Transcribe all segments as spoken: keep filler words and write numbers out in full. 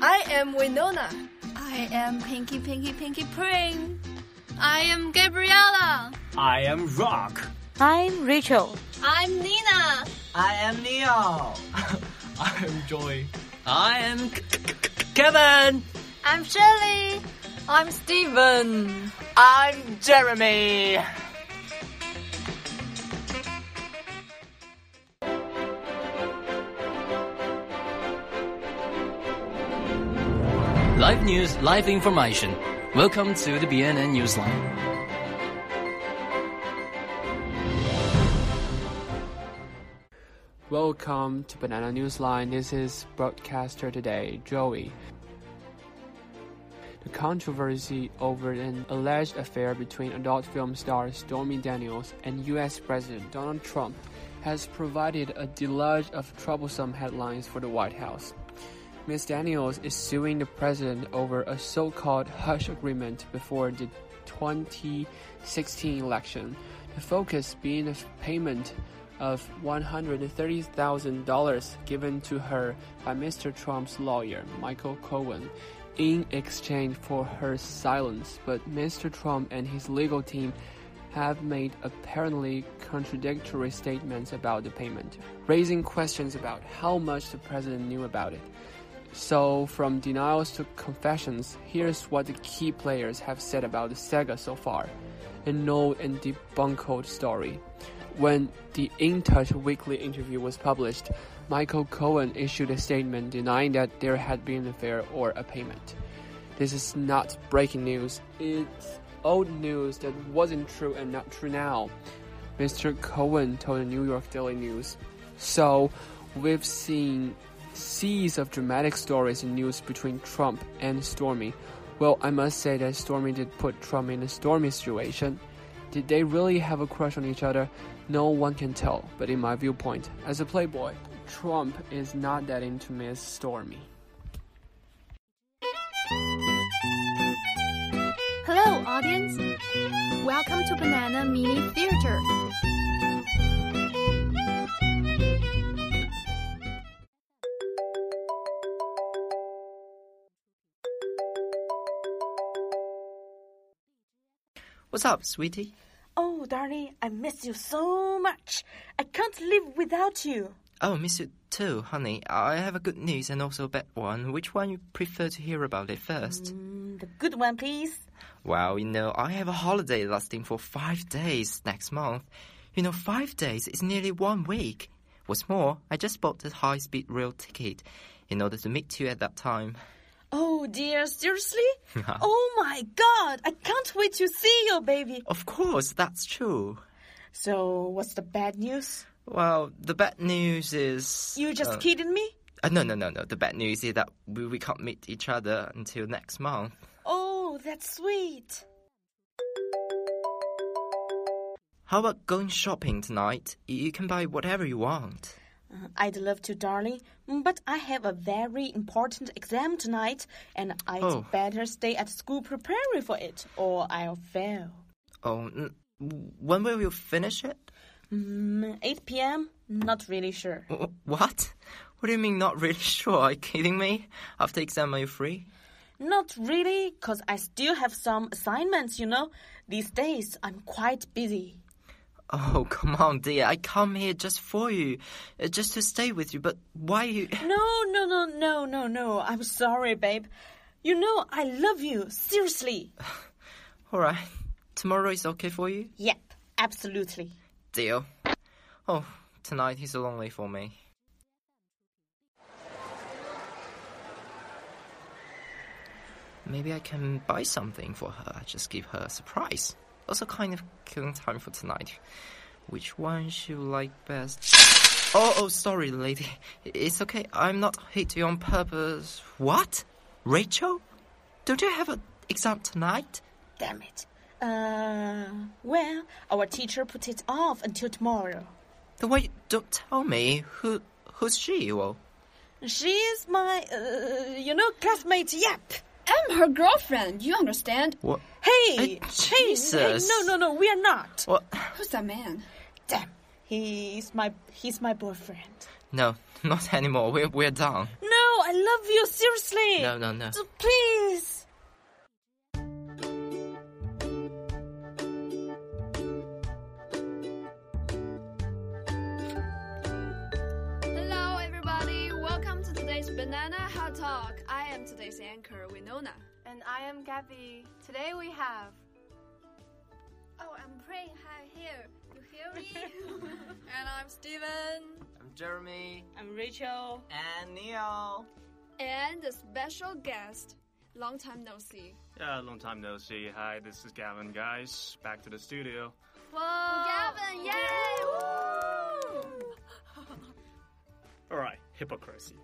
I am Winona. I am Pinky Pinky Pinky Pring. I am Gabriella. I am Rock. I'm Rachel. I'm Nina. I am Neo. I am Joy. I am Kevin. I'm Shirley. I'm Steven. I'm Jeremy. Live news, live information. Welcome to the B N N Newsline. Welcome to Banana Newsline. This is broadcaster today, Joey. The controversy over an alleged affair between adult film star Stormy Daniels and U S President Donald Trump has provided a deluge of troublesome headlines for the White House. Miz Daniels is suing the president over a so-called hush agreement before the twenty sixteen election, the focus being a payment of one hundred thirty thousand dollars given to her by Mister Trump's lawyer, Michael Cohen, in exchange for her silence. But Mister Trump and his legal team have made apparently contradictory statements about the payment, raising questions about how much the president knew about it. So, from denials to confessions, here's what the key players have said about the saga so far. A known and debunked story. When the In Touch weekly interview was published, Michael Cohen issued a statement denying that there had been an affair or a payment. This is not breaking news. It's old news that wasn't true and not true now, Mister Cohen told the New York Daily News. So, we've seen seas of dramatic stories in news between Trump and Stormy. Well, I must say that Stormy did put Trump in a stormy situation. Did they really have a crush on each other? No one can tell, but in my viewpoint, as a playboy, Trump is not that into Miss Stormy. Hello, audience. Welcome to Banana Mini Theater. What's up, sweetie? Oh, darling, I miss you so much. I can't live without you. Oh, miss you too, honey. I have a good news and also a bad one. Which one you prefer to hear about it first? Mm, the good one, please. Well, you know, I have a holiday lasting for five days next month. You know, five days is nearly one week. What's more, I just bought a high-speed rail ticket in order to meet you at that time. Oh, dear, seriously? Oh, my God, I can't wait to see you, baby. Of course, that's true. So, what's the bad news? Well, the bad news is... You just uh, kidding me? Uh, no, no, no, no. The bad news is that we, we can't meet each other until next month. Oh, that's sweet. How about going shopping tonight? You can buy whatever you want. Uh, I'd love to, darling, but I have a very important exam tonight, and I'd oh. better stay at school preparing for it, or I'll fail. Oh, when will you finish it? Mm, eight p.m.? Not really sure. What? What do you mean not really sure? Are you kidding me? After exam, are you free? Not really, because I still have some assignments, you know. These days, I'm quite busy. Oh, come on, dear. I come here just for you, uh, just to stay with you, but why you... No, no, no, no, no, no. I'm sorry, babe. You know I love you, seriously. All right. Tomorrow is okay for you? Yep, absolutely. Deal. Oh, tonight is lonely for me. Maybe I can buy something for her, just give her a surprise. Also kind of killing time for tonight. Which one she would like best? Oh, oh, sorry, lady. It's okay. I'm not hit you on purpose. What? Rachel? Don't you have an exam tonight? Damn it. Uh, well, our teacher put it off until tomorrow. The way, don't tell me. Who, who's she? Well, she is my, uh, you know, classmate. Yep. I'm her girlfriend, you understand? What? Hey! Hey, Jesus! Hey, hey, no, no, no, we are not. What? Who's that man? Damn, he's my, he's my boyfriend. No, not anymore. We're, we're done. No, I love you, seriously. No, no, no. So please. Hello, everybody. Welcome to today's Banana Hot Talk. I am today's anchor, Winona. And I am Gabby. Today we have. Oh, I'm praying hi here. You hear me? And I'm Steven. I'm Jeremy. I'm Rachel. And Neil. And the special guest. Long time no see. Yeah, long time no see. Hi, this is Gavin, guys. Back to the studio. Whoa! Gavin, yay! Woo! All right, hypocrisy.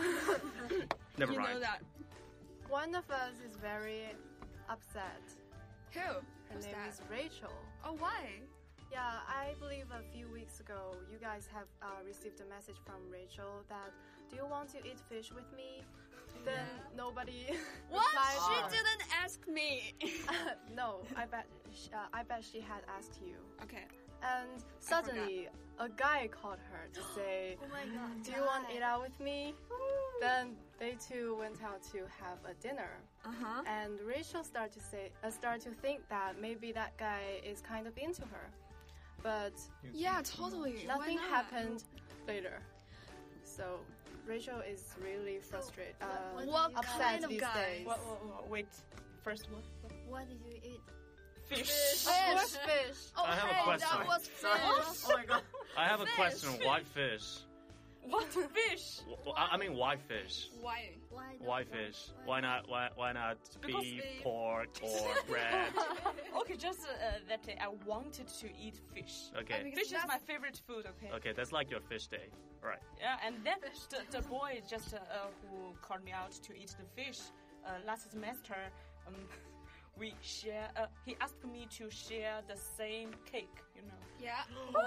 Never You mind. know that. One of us is very upset. Who? Her Who's name that? is Rachel. Oh, why? Yeah, I believe a few weeks ago you guys have uh, received a message from Rachel that, do you want to eat fish with me? Then nobody What? replied. She didn't ask me. No, I bet sh- uh, I bet she had asked you. Okay. And suddenly, a guy called her to say, Oh my god. do you want to eat out with me? Then they two went out to have a dinner. Uh-huh. And Rachel started to say, uh, started to think that maybe that guy is kind of into her. But Yeah, totally. nothing Why not? happened later. So Rachel is really frustrated, uh, What upset kind of these guy? days. What, what, what, wait, first one. What did you eat? Fish. Fish, fish. Oh, I have a hey, question. that was fish. Oh my god. I have a Fish. question. Why fish? What fish? Well, I I mean, why fish? Why? Why? Why fish? Why not? Why why not Because beef, we- pork, or bread? Okay, just uh, that day I wanted to eat fish. Okay. Fish is that's- my favorite food, okay? Okay, that's like your fish day. All right. Yeah, and then the, the boy just uh, uh, who called me out to eat the fish uh, last semester, um, we share. Uh, he asked me to share the same cake, you know. Yeah.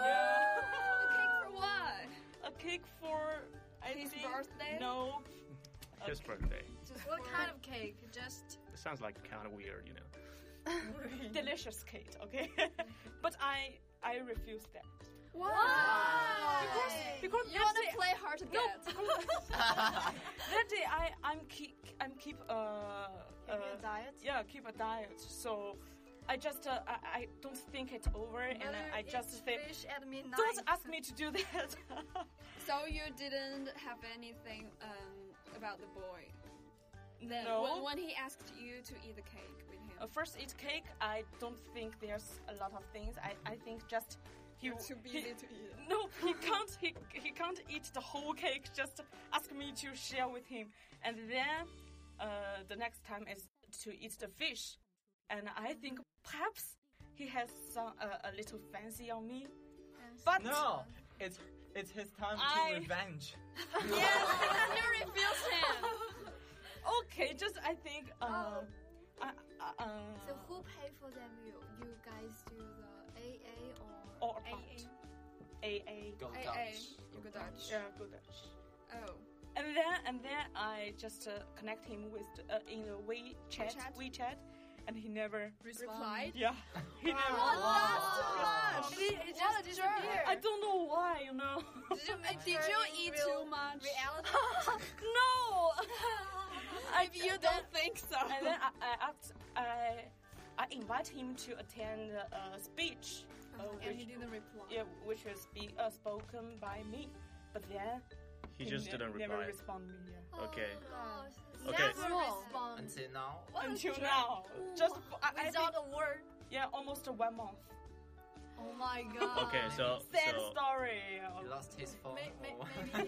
A cake for what? A cake for I His think- birthday? No, His birthday. Just What kind of cake? Just It sounds like kind of weird, you know. delicious cake, okay? But I I refuse that. Why? Because You that want day- to play hard to get? that day I I'm keep I'm keep uh, Keeping uh a diet? yeah keep a diet. So I just uh, I, I don't think it over and I just think fish at midnight. don't ask me to do that. So you didn't have anything um, about the boy? Then No. when, when he asked you to eat the cake with him? Uh, first eat cake. I don't think there's a lot of things. I, I think just he too busy he- to eat. No, he can't. He he can't eat the whole cake. Just ask me to share with him, and then uh, the next time is to eat the fish, and I think perhaps he has some uh, a little fancy on me. But No, it's it's his time I- to revenge. Yes, because you refused him. okay, just I think. Uh, uh, uh, uh, So who pay for that meal? You guys do the A A or or apart. A A. Go A A. Dutch. You go Dutch. Yeah, good Dutch. Oh. And then and then I just uh, connect him with uh, in the WeChat, WeChat? WeChat, and he never. Replied? Yeah, he never. That's too much. It just disappeared. I don't know why, you know. Did you, did you eat too much? Reality. no. If you don't think so. And then I, I asked, I, I invite him to attend a speech, uh, And he which, didn't reply. yeah, which was be, uh, spoken by me. But then He just ne- didn't never reply. respond me. Yeah. Okay. Oh, Okay. never respond. Until now. Until now, just I, I Without think, a word. yeah, almost one month. Oh my god. Okay, so Sad so story. He lost his phone. May- may- or- maybe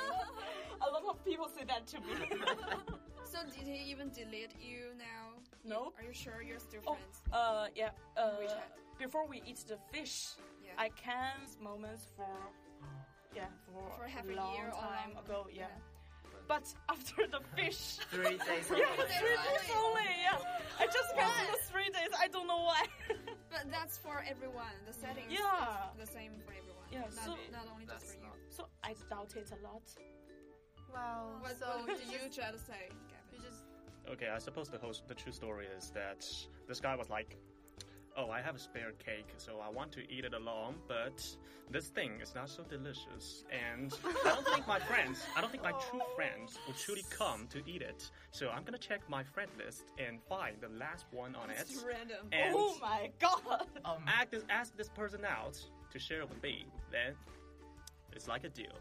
A lot of people say that to me. So did he even delete you now? Nope. Are you sure you're still Oh, friends? uh, yeah. Uh, WeChat. before we eat the fish, Yeah. I can moments for, yeah, for, For half a long year or time longer. ago, yeah. Yeah. But after the fish, Three days. yeah, ago. three days only, yeah. I just went the three days. I don't know why. But that's for everyone. The settings Yeah. is the same for everyone. Yeah, Not, so- not only just That's for you. not- So I doubt it a lot. Well, What, so what did you try to say, Gavin? you just okay, I suppose the whole the true story is that this guy was like, oh, I have a spare cake, so I want to eat it alone, but this thing is not so delicious, and I don't think my friends, I don't think my true friends will truly come to eat it. So I'm gonna check my friend list and find the last one on it. It's random. And Oh my god! Um, ask this, ask this person out to share it with me. Then it's like a deal.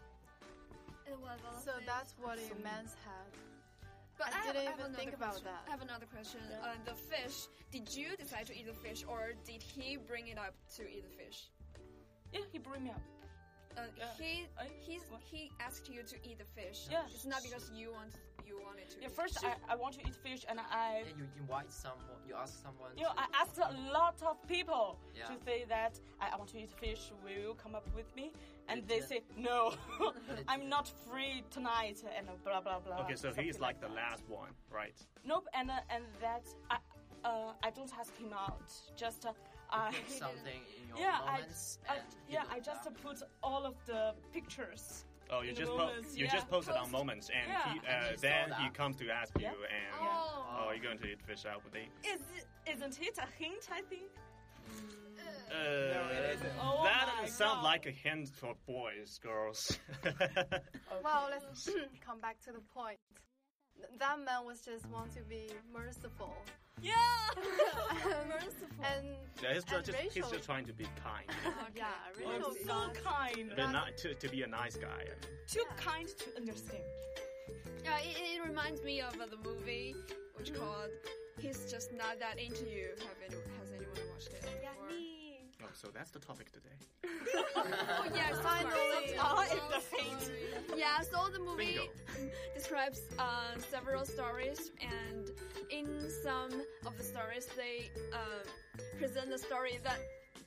It was a So fish. that's what a man's head. But I have- didn't have even another think about question. that. I have another question. Uh, the fish. Did you decide to eat the fish, or did he bring it up to eat the fish? Yeah, he bring me up. Uh, Yeah. He I- he's, what? he asked you to eat the fish. Yeah. It's not because you want you wanted to. Yeah, first I, I want to eat fish, and I, yeah, you invite someone, you ask someone. you know, to, I asked a lot of people Yeah. to say that I, I want to eat fish. Will you come up with me? And Did they you- say no, Did I'm you- not free tonight, and blah blah blah. Okay, so something he's like the that. last one, right? Nope, and uh, and that I uh, I don't ask him out. Just uh, I put something in your yeah, I, moments. I and he yeah, looked I just up. uh, put all of the pictures. Oh, you In the just po- moments, you yeah. just posted on Post- moments, and Yeah. he, And uh, he saw then he that. comes to ask you, Yeah. and Oh. oh, you're going to eat fish out with me. Is it, isn't it a hint? I think. Uh, it isn't. Oh that my doesn't sound God. like a hint for boys, girls. Well, let's come back to the point. Th- That man was just want to be merciful. Yeah. Merciful. And yeah, he's, And just, he's Rachel- just trying to be kind, yeah, Oh, Rachel so thought- kind. to, be ni- to, to be a nice guy. I mean. Too kind to understand. Yeah, it, it reminds me of uh, the movie which called "He's Just Not That Into You." Have any, has anyone watched it? before? Oh, so that's the topic today. Oh yeah, Finally. Ah, So it's the sorry. hint. Yeah, so the movie Bingo. describes uh, several stories, and in some of the stories, they uh, present a story that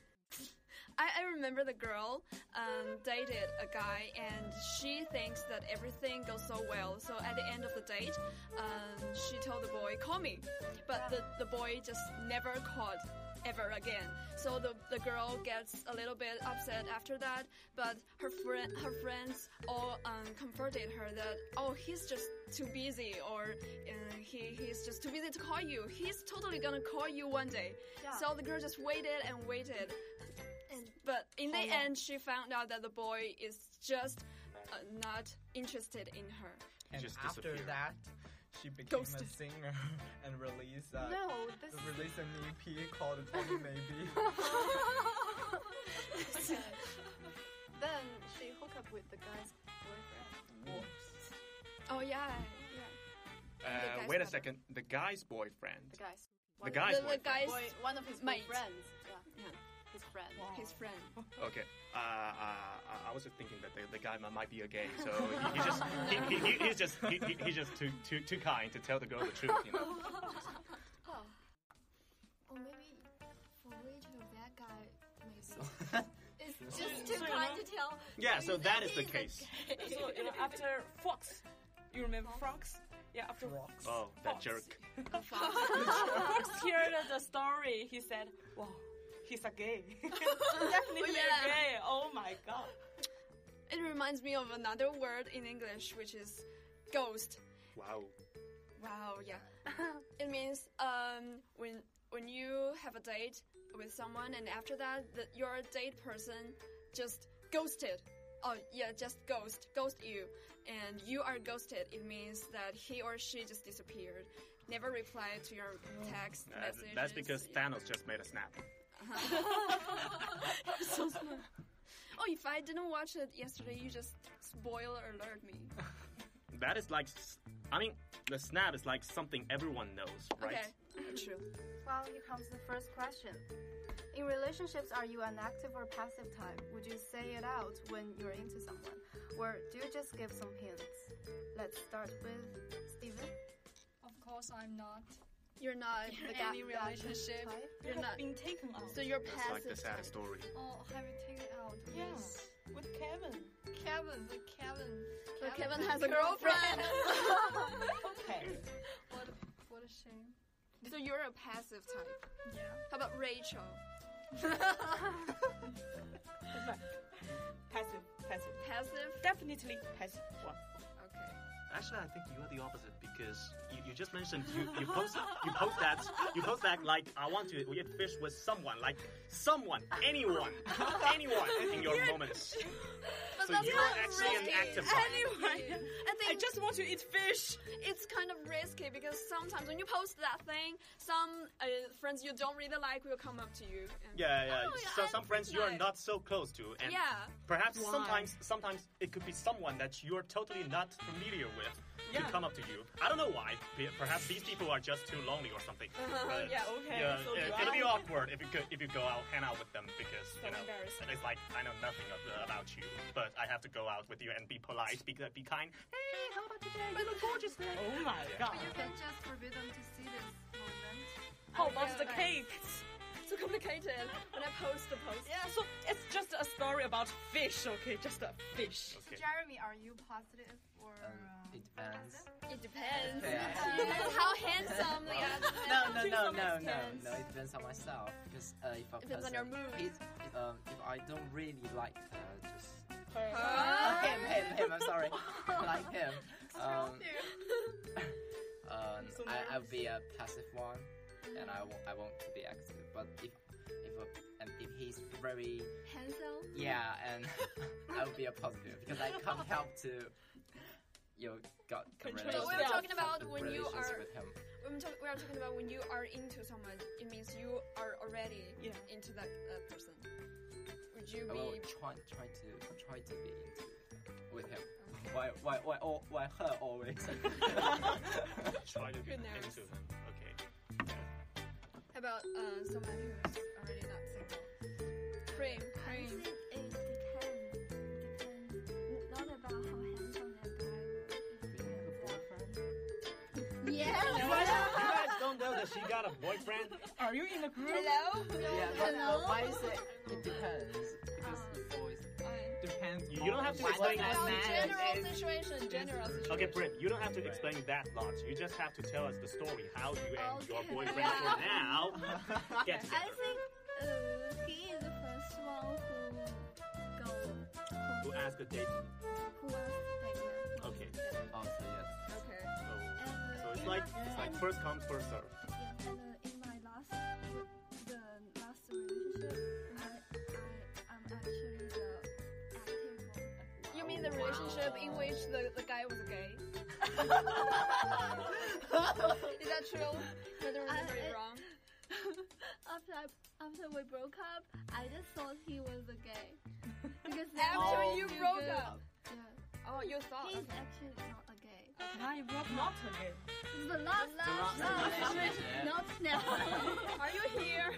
I, I remember the girl um, dated a guy, and she thinks that everything goes so well. So at the end of the date, um, she told the boy, "Call me," but the, the boy just never called ever again. So the, the girl gets a little bit upset after that, but her friend her friends all um, comforted her that, oh, he's just too busy, or uh, he he's just too busy to call you. He's totally gonna call you one day. Yeah. So the girl just waited and waited. And, but in the end, she found out that the boy is just uh, not interested in her. And just after disappeared. that, she became Ghosted. a singer and released uh, No, this released an E P called Tony Maybe. then she hooked up with the guy's boyfriend. Oh yeah, yeah. Uh, guy's wait a brother. second. The guy's boyfriend. The guy's The one- guy's The- the boyfriend. guy's boy, one of his mate. friends. Yeah, Yeah. his friend. His friend. Okay. Uh, uh, I was just thinking that the, the guy might be a gay, so he, he just he, he, he, he's just he, he, he's just too too too kind to tell the girl the truth, you know. Oh, Or maybe for Rachel, that guy maybe is just too So, you kind know- to tell. Yeah, so you that that is the he's a case. gay. So you know, after Fox, you remember Fox? Yeah, after Fox. Oh, that Fox. jerk. Fox heard the story. He said, "Wow, he's a gay. Definitely Yeah. a gay. Oh my god." It reminds me of another word in English, which is ghost. Wow. Wow, yeah. It means um, when when you have a date with someone, and after that, the, your date person just ghosted. Oh yeah, just ghost, ghost you, and you are ghosted. It means that he or she just disappeared, never replied to your text Uh, messages. that's because Thanos just made a snap. So smart. Oh, if I didn't watch it yesterday, you just spoiler alert me. That is like, s- I mean, the snap is like something everyone knows, right? Okay, true. well, here comes the first question. In relationships, are you an active or passive type? Would you say it out when you're into someone? Or do you just give some hints? Let's start with Steven. Of course, I'm not You're not in The any ga- relationship. type? You're have not. been taken out. So you're That's like the passive. sad type. story. Oh, have you taken it out? Yeah. Yes. With Kevin. Kevin, but Kevin. But Kevin has a girlfriend. Okay. What a, what a shame. So you're a passive type. Yeah. How about Rachel? Passive. Passive. Passive. Definitely passive one. Okay. actually, I think you are the opposite because you, you just mentioned you, you post you post that you post that like I want to eat fish with someone, like someone, anyone, anyone in your moments. But So that's you're not actually an risky. active type. Anyway, I think I just want to eat fish. it's kind of risky because sometimes when you post that thing, some uh, friends you don't really like will come up to you. And, Yeah, yeah. "Oh, yeah, so I'm some friends you are nice." not so close to, and Yeah. perhaps Why? sometimes sometimes it could be someone that you're totally not familiar with Yeah. to come up to you. I don't know why. Pe- Perhaps these people are just too lonely or something. But, Yeah, okay, Yeah, so it, do it'll be I. awkward if you go, if you go out hang out with them because So you know embarrassing. it's like I know nothing of, uh, about you, but I have to go out with you and be polite, be be kind. Hey, how about today? You look gorgeous today. Oh my Yeah. god. You can just forbid them to see this moment. How about yeah, the nice. cakes? So complicated when I post the post. Yeah, so it's just a story about fish, okay? Just a fish. Okay. Jeremy, are you positive or Um, uh, it depends. It depends. Yeah. It depends how handsome the other No, no, to no, some no, no, extent. no. It depends on myself because uh, if a Depends on person, your mood. If, um, if I don't really like her, just Huh? uh, him, him, him. I'm sorry, like him. Um, um, So I, I'll be a passive one, and I won't, I won't be active. But if, if, a, and if he's very, Handsome. yeah, and I'll be a positive because I can't help to, you know, got a Control So relationship- we're talking about a when you relationship are. with him. When we, talk, we are talking about when you are into someone. It means you are already Yeah. into that uh, person. Would you I will be? try, try to try to be into with him. Why, why, why, oh, why her always? Try to be Who knows? into them. Okay. How about uh, someone who's already not single? Cream, I cream. think it depends. Depends not about how handsome that guy was. Being a boyfriend. Yeah. You guys don't know that she got a boyfriend? Are you in a group? Hello. Yeah, but uh, Hello? why is it? It depends because the boys depends. You- you don't have to on explain what that. man General is. situation. General situation. Okay, Brit, you don't have to explain that lot. You just have to tell us the story, how you and your Okay. boyfriend for now get I together. think uh, he is the first one who go Who who, asked a date? who was like Okay. Oh, so yes. Okay. So, And, so uh, it's in like my- it's like and- first come, first serve. Yeah, and uh, in my last, the last relationship, I, I am actually the active one. You mean the relationship in which the, the guy was gay? Is that true? Am I remember it I- wrong? after I, after we broke up, I just thought he was a gay. Because After then you we broke good. up? Yeah, Oh, you thought. he's Okay. actually not a gay. Now you broke not again. It's the last, last last relationship. relationship, not now. Are you here?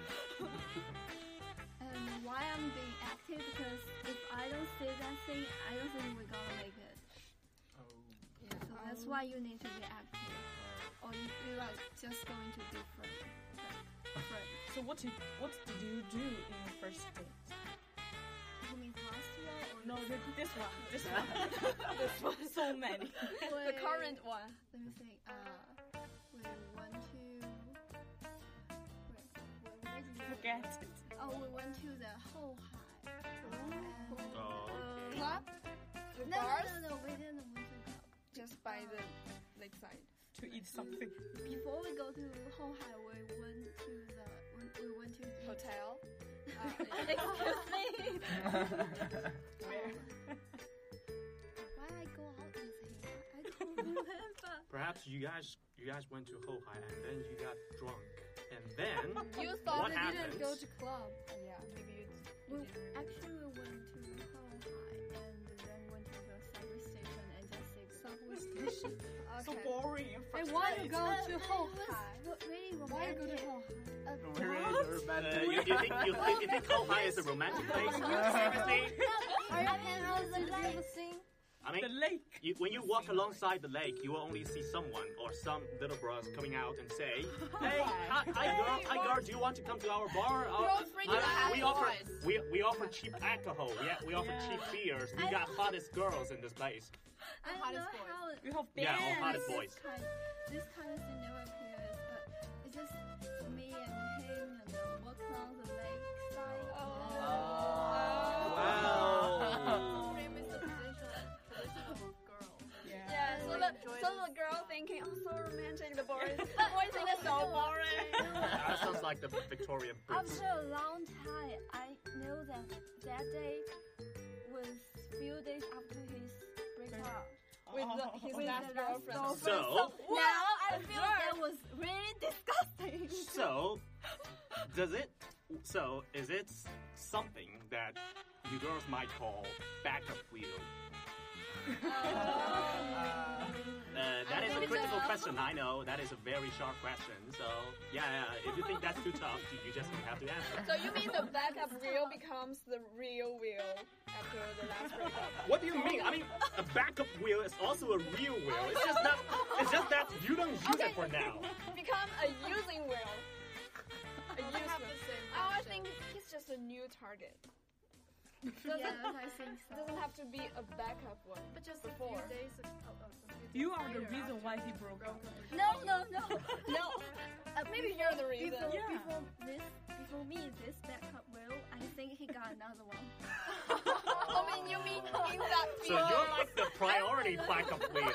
And why I'm being active? Because if I don't say that thing, I don't think we're gonna make it. Yeah. So that's why you need to be active, or you, you are just going to be friend. Like, friend. So what did what did you do in your first date? You mean last year or No, th- this one, this one, this one. So many. The Wait, current one. Let me think. Uh, we went to. Wait, where, where did we Forget go? it. Oh, we went to the Hohai. And- Oh, okay. Club? With No, bars? no, no, no, we didn't went to club. Just by the lakeside. To eat something. Before we go to Hohai, we went to the we, we went to the Hotel. Excuse me. Where? Why I go out with him? I don't remember. Perhaps you guys you guys went to Hohai and then you got drunk. And then You thought what we happened? didn't go to club. Yeah, maybe you, We you didn't. actually we went to Hohai and then went to the subway station and just say subway station. So Okay. boring. your I first want to date. go to Hohai. Really romantic. Why go to Hohai? Uh, you, you think you think you think Hohai is a romantic place? Seriously? Are you handling the thing? I The mean, lake. you, when you walk alongside the lake, you will only see someone or some little bros coming out and say, "Hey, hi, hi girl, hi girl, do you want to come to our bar? Uh, all freaking uh, we out. offer we we offer cheap alcohol. Yeah, we offer cheap beers. We got hottest girls in this place. I don't know how You have Yeah, all bands. hottest boys. this kind, this kind of thing never appears, but it's just me and him and uh, walking on the lakeside. Oh. Wow. Cream is the position, position of a girl. Yeah, so the, enjoy So this. the girl thinking, oh, so romantic. The boy, the boy thinking so boring. That sounds like the Victorian Boots. After a long time, I knew that that day was few days after his breakup With the, his with last the last girlfriend. girlfriend. So, Now I feel that was really disgusting. so does it? So is it something that you girls might call backup wheel? Uh, that is a critical question. I know that is a very sharp question. So yeah, yeah, if you think that's too tough, you you just don't have to answer. So you mean the backup wheel becomes the real wheel after the last breakup? What do you mean? I mean, a backup wheel is also a real wheel. It's just that it's just that you don't use it for now. Become a using wheel. A I used have wheel. the same Oh, I question. think he's just a new target. Yes, I think so. Doesn't have to be a backup one. But just before. a few days ago. Oh, oh, a few You days are the later reason after why he he broke up. No, no, no. No, uh, maybe you're the reason. Before, Yeah. before this, before me, this backup will, I think he got another one. I mean, you mean in that So field. you're like the priority backup wheel.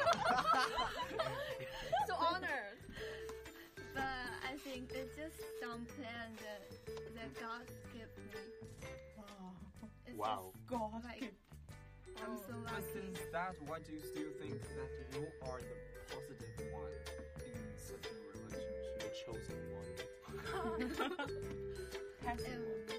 So honored. But I think it's just some plan that that God gave me. It's Wow. God. Like, I'm so But lucky. since that, why do you still think that you are the positive one in such a relationship? The chosen one. Passive. Um,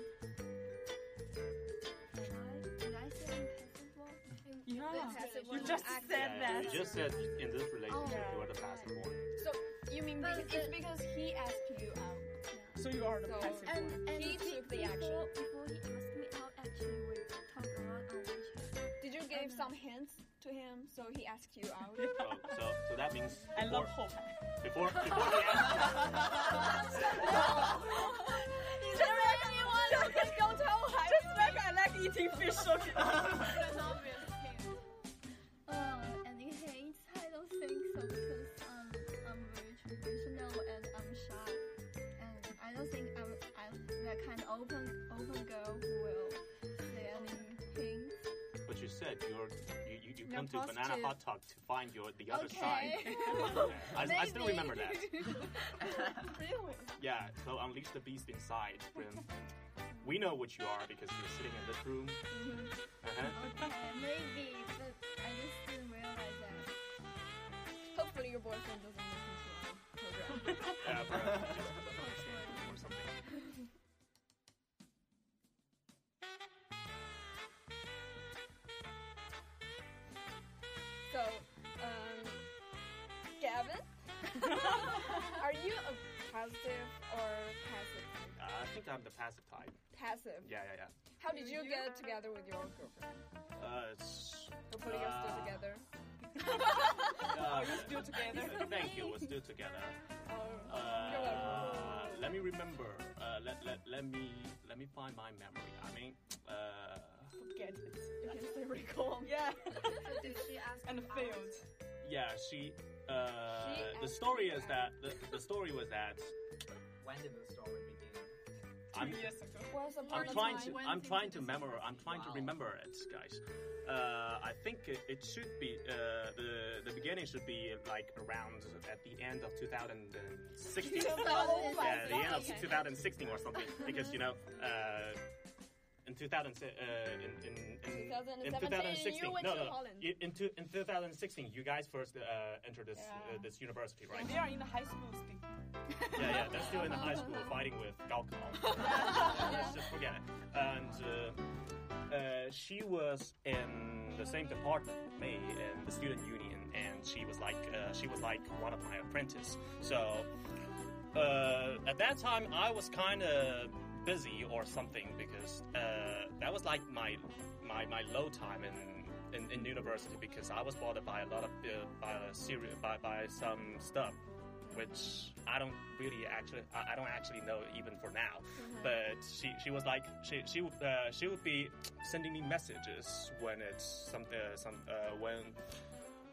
did I, did I say I'm passive one? Yeah. Passive You one just active. said Yeah, that. you just said in this relationship Oh. you are the passive one. So you mean But because, it's the- because he asked you out? So you are the So- passive And, one. and He be- took the before, action. Before he asked me out, actually, we talked a lot on WeChat. Did you give some hints to him so he asked you out? Oh, so so that means I before, love hope. before before we ask, Is there anyone who can go tell him? Just like I like eating fish. Okay. That's an obvious hint. Uh, any hints? I don't think so because um, I'm very traditional and I'm shy, and I don't think I'm I'm that kind of open open girl who will say any hints. but you said you're you you, you You're come to Banana positive. Hot Talk to find your the other Okay. side. Yeah, I, I still Maybe. remember that. Really? Yeah, so unleash the beast inside, Brim. We know what you are because you're sitting in this room. Uh-huh. Uh, maybe, but I just didn't realize that. Hopefully your boyfriend doesn't listen to our program. Yeah, perhaps you just don't understand or something. So, um, Gavin, are you a positive or passive? Uh, I think I'm the passive type. Passive. Yeah, yeah, yeah. How did you get together with your girlfriend? Uh, it's, Hopefully you're still Uh, together. uh, We're still together. Thank you. We're still together. Oh, Uh, you're welcome. let me remember. Uh, let, let, let me let me find my memory. I mean, uh, Forget it. You can still recall. Yeah. So did she ask And you out? failed. yeah. She. Uh, She the asked story you is that the, the story was that When did the story begin? Two I'm years ago. Once upon I'm a trying time. to When I'm did trying you to decide? remember I'm trying to Wow. remember it, guys. Uh, I think it, it should be uh, the the beginning should be like around at the end of two thousand sixteen. Oh my Yeah, the end of God. two thousand sixteen or something. Because you know, uh, in two thousand uh, in in in, in twenty seventeen, two thousand sixteen. you went No, to no, Holland. in in, two, in two thousand sixteen, you guys first uh, entered this Yeah. uh, this university, right? They are in the high school still. Yeah, yeah, they're still in the high school fighting with Gaokao. Let's just forget it. And uh, uh, she was in the same department with me in the student union, and she was like uh, she was like one of my apprentices. So uh, at that time, I was kind of busy or something because uh, that was like my my, my low time in, in, in university because I was bothered by a lot of uh, by a series by by some stuff which I don't really actually I I don't actually know even for now. But she she was like she she would uh, she would be sending me messages when it's some uh, some uh, when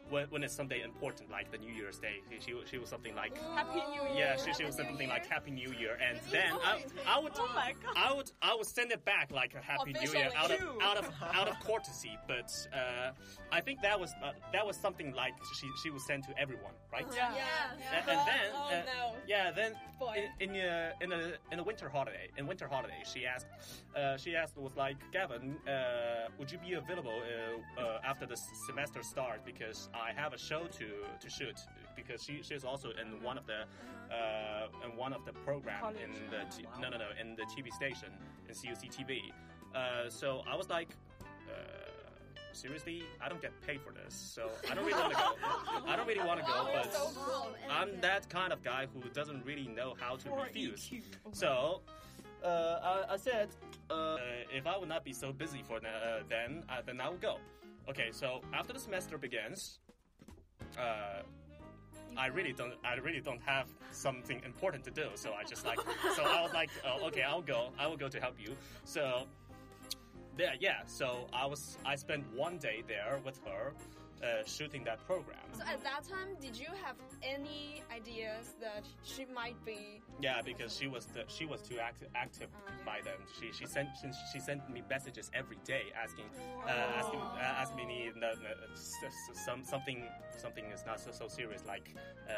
when, when it's something important like the New Year's Day, she she, she was something like Happy New Year. yeah, she, she was something like Happy New Year, and then I, I would Oh my God. I would I would send it back like a Happy New Year out of Officially. out of out of courtesy, but uh, I think that was uh, that was something like she she would send to everyone, right? Yeah. Yeah. And, and then, Oh, uh, no. yeah, then Boy. in in, uh, in a in a winter holiday, in winter holiday, she asked, uh, she asked was like, Gavin, uh, would you be available uh, uh, after the s- semester starts because I have a show to to shoot because she she's also in one of the uh, in one of the program College. in the t- no no no in the T V station in C U C T V. Uh, so I was like. Uh, Seriously, I don't get paid for this, so I don't really want to go. I don't really want to go, but so cool. I'm that kind of guy who doesn't really know how to Poor refuse. E Q. So, uh, I, I said, uh, if I would not be so busy for the, uh, then, uh, then I would go. Okay, so after the semester begins, uh, I really don't, I really don't have something important to do. So I just like, so I was like, oh, okay, I'll go. I will go to help you. So, yeah, yeah. So I was, I spent one day there with her, uh, shooting that program. So at that time, did you have any ideas that she might be? Yeah, because she was the, she was too active active Oh, yeah. by then. She she sent she, she sent me messages every day asking uh, asking uh, asking me no, no, s- s- some something something is not so so serious like uh,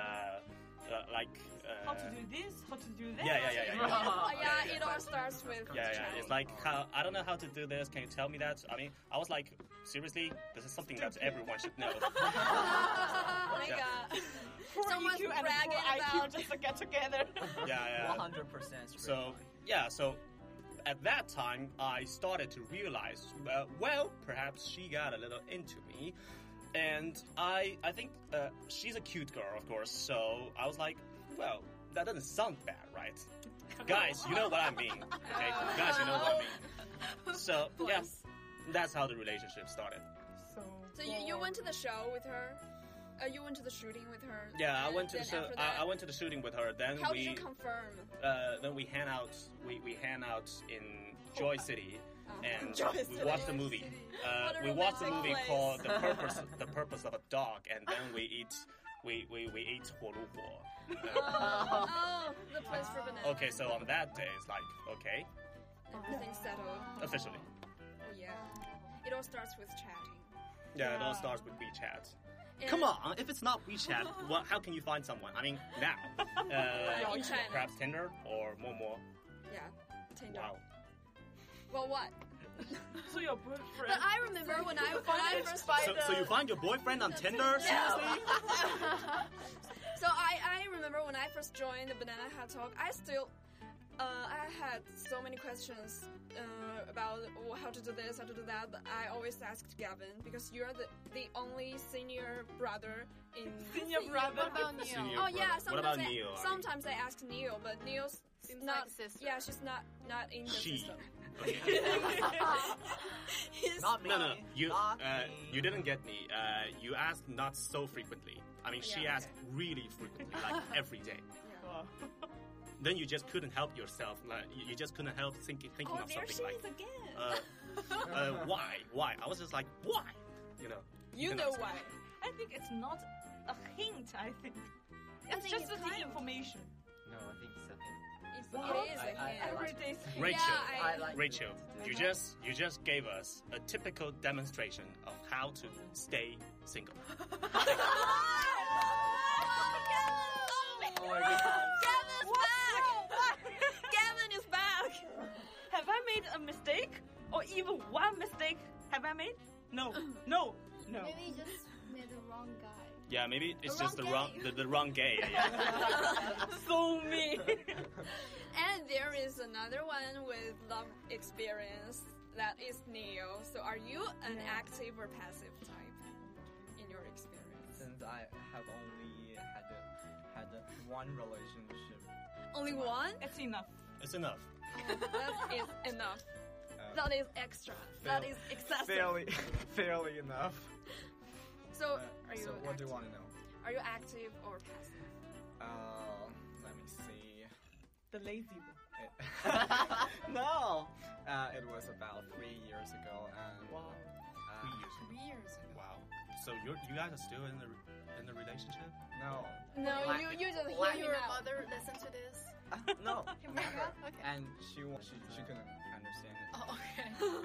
uh like uh, How to do this? How to do that? yeah yeah yeah yeah. yeah. Oh, yeah, yeah, yeah. it all starts with Yeah, yeah. chatting. It's like how I don't know how to do this. Can you tell me that? I mean, I was like, seriously, this is something that everyone should know. Oh my Yeah. god. Poor Someone's E Q and bragging poor I Q about- just to get together. Yeah, yeah. one hundred percent. So yeah, so at that time I started to realize, uh, well, perhaps she got a little into me, and I I think uh, she's a cute girl, of course. So I was like, well, that doesn't sound bad, right? Guys, you know what I mean. Okay, guys, you know what I mean. So yeah, that's how the relationship started. So, So you, you went to the show with her? Uh, you went to the shooting with her? Yeah, I and went to the then show. after I, that- I went to the shooting with her. Then How we did you confirm? uh, then we hang out. We, we hang out in Joy City, and Joy we City. watched the movie. Uh, What a we watched the romantic movie place. called "The Purpose The Purpose of a Dog," and then we eat we we, we eat 火炉火. Oh, oh, the place for banana. Okay, so on that day, it's like okay, Everything's settled. officially. Oh, yeah. It all starts with chatting. Yeah, it all starts with WeChat. And Come on, if it's not WeChat, well, how can you find someone? I mean, now, uh, In China. perhaps Tinder or Momo. Yeah. Tinder. Wow. Well, what? so your boyfriend. But I remember when I, when I first So, so you find your boyfriend on Tinder? Seriously? So I, I remember when I first joined the Banana Hat Talk, I still, uh, I had so many questions uh, about oh, how to do this, how to do that. But I always asked Gavin because you're the, the only senior brother in Senior brother. What about Neil? Senior Oh yeah, brother. What sometimes about I, Neil? I mean? sometimes I ask Neil, but Neil's Seems not. like a sister. Yeah, she's not not in the She. system. Okay. He's, Not me. No, no, you Not uh, me. you didn't get me. Uh, you asked not so frequently. I mean, she Yeah, asked really frequently, like every day. Then you just couldn't help yourself. Like you, you just couldn't help thinking thinking oh, of there something she like, is again. uh, uh, why, why? I was just like, why? You know. you can know ask. why? I think it's not a hint. I think I it's think just it's the kind of- information. No, I think it's a hint. It's, Wow. it is I- a I- hint. I Every like day's Rachel, Yeah, I- I like Rachel, it. you just you just gave us a typical demonstration of how to stay single. Oh my god. Gavin's back! Gavin is back! Have I made a mistake, or even one mistake? Have I made? No, no, no. Maybe you just met the wrong guy. Yeah, maybe it's The just the wrong wrong gay. the, the wrong gay. Yeah. So me. And there is another one with love experience. That is Neil. So are you an active or passive type in your experience? Since I have only had a, had a one relationship, Only one? It's enough. It's enough. Oh, that is enough. uh, That is extra. That fail- is excessive. fairly, fairly enough. So Uh, are you so what do active? you want to know? Are you active or passive? Uh, let me see. The lazy one. It- no, uh, it was about three years ago, and Wow. uh, Three years. Three years ago. Wow. So you you guys are still in the in the relationship? No. No, Like- you you just hear Will me your out. mother listen to this? No. Never. Okay. And she wa- she she couldn't understand it. Oh, okay.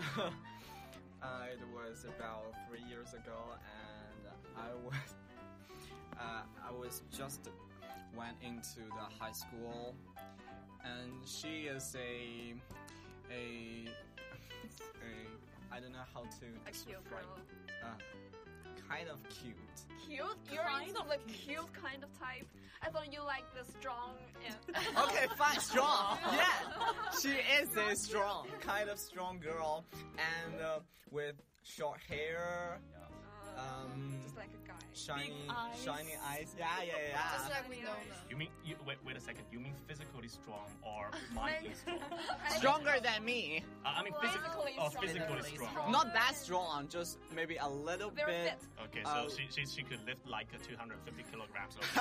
uh, it was about three years ago, and I was uh, I was just went into the high school, and she is a a a I don't know how to A cute describe. girl. Uh, kind of cute. Cute? You're Kind into of the cute. cute kind of type. I thought you like the strong and Okay, fine, strong. Yeah, she is a strong, kind of strong girl, and uh, with short hair, um, just like a guy. shiny, eyes. shiny eyes. Yeah, yeah, yeah. Just like we know now. You mean you wait wait a second? You mean physically strong or mildly strong? Stronger than me. Uh, I mean Physically physically or strong. physically Physically strong. Not that strong, just maybe a little Very bit. fit. Okay, so Uh, she, she she could lift like a two hundred fifty kilograms. Or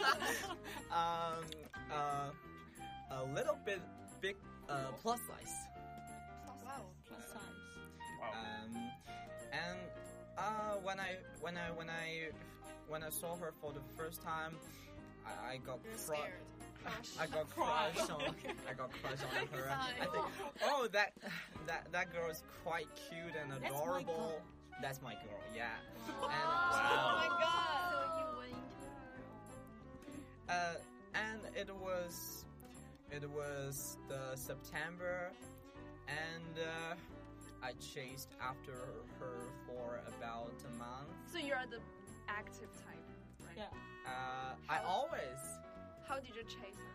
um, uh, a little bit big, uh, plus size. Wow. Plus size. wow. Um, and uh, when I when I when I when I saw her for the first time, I, I got You're cru- scared. I got crushed on I got crushed on her. I think, oh, that that that girl is quite cute and That's my adorable. girl. That's my girl. Yeah. Oh Wow. my god. So you went into her. Uh, and it was it was the September, and uh, I chased after her for about a month. So you're the active type, right? Yeah. Uh, I always. How did you chase her?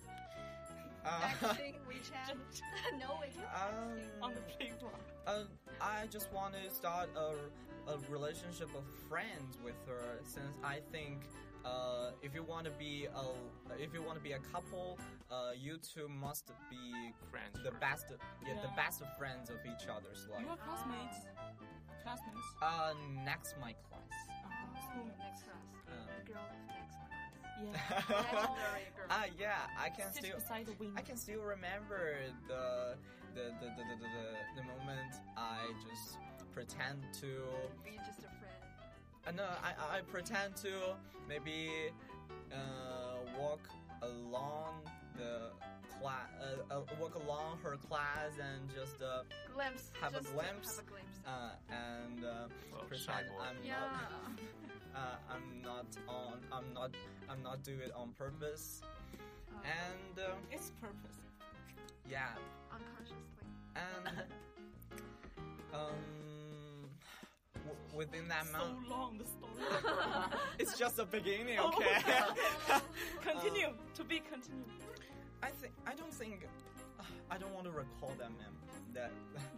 Uh, Texting, WeChat. No, we can't. um, On the playground. uh, I just want to start a, a relationship of friends with her, since I think uh, if you want to be a if you want to be a couple, uh, you two must be Friends the first. best, yeah, the Yeah. best of friends of each other's life. You are classmates. Classmates. Uh, next my class. Uh, Next class. Um, The girl of next class. yeah. Legendary girl. Ah, yeah, I can Sit still beside the window. I can still remember the the the the the, the, the, the moment I just pretend to Be just a friend. uh, no I I pretend to maybe uh, walk along the class uh, uh, walk along her class and just uh, Glimpse. Have a just glimpse? Have a glimpse. uh, and uh, Well, shy pretend boy. I'm Yeah. not uh, I'm not on I'm not I'm not do it on purpose, and uh, It's purpose. yeah. Unconsciously. And um, w- within that So month, long the story. it's just the beginning. Oh, Okay. Continue. to be continued. I think I don't think I don't want to recall that mem that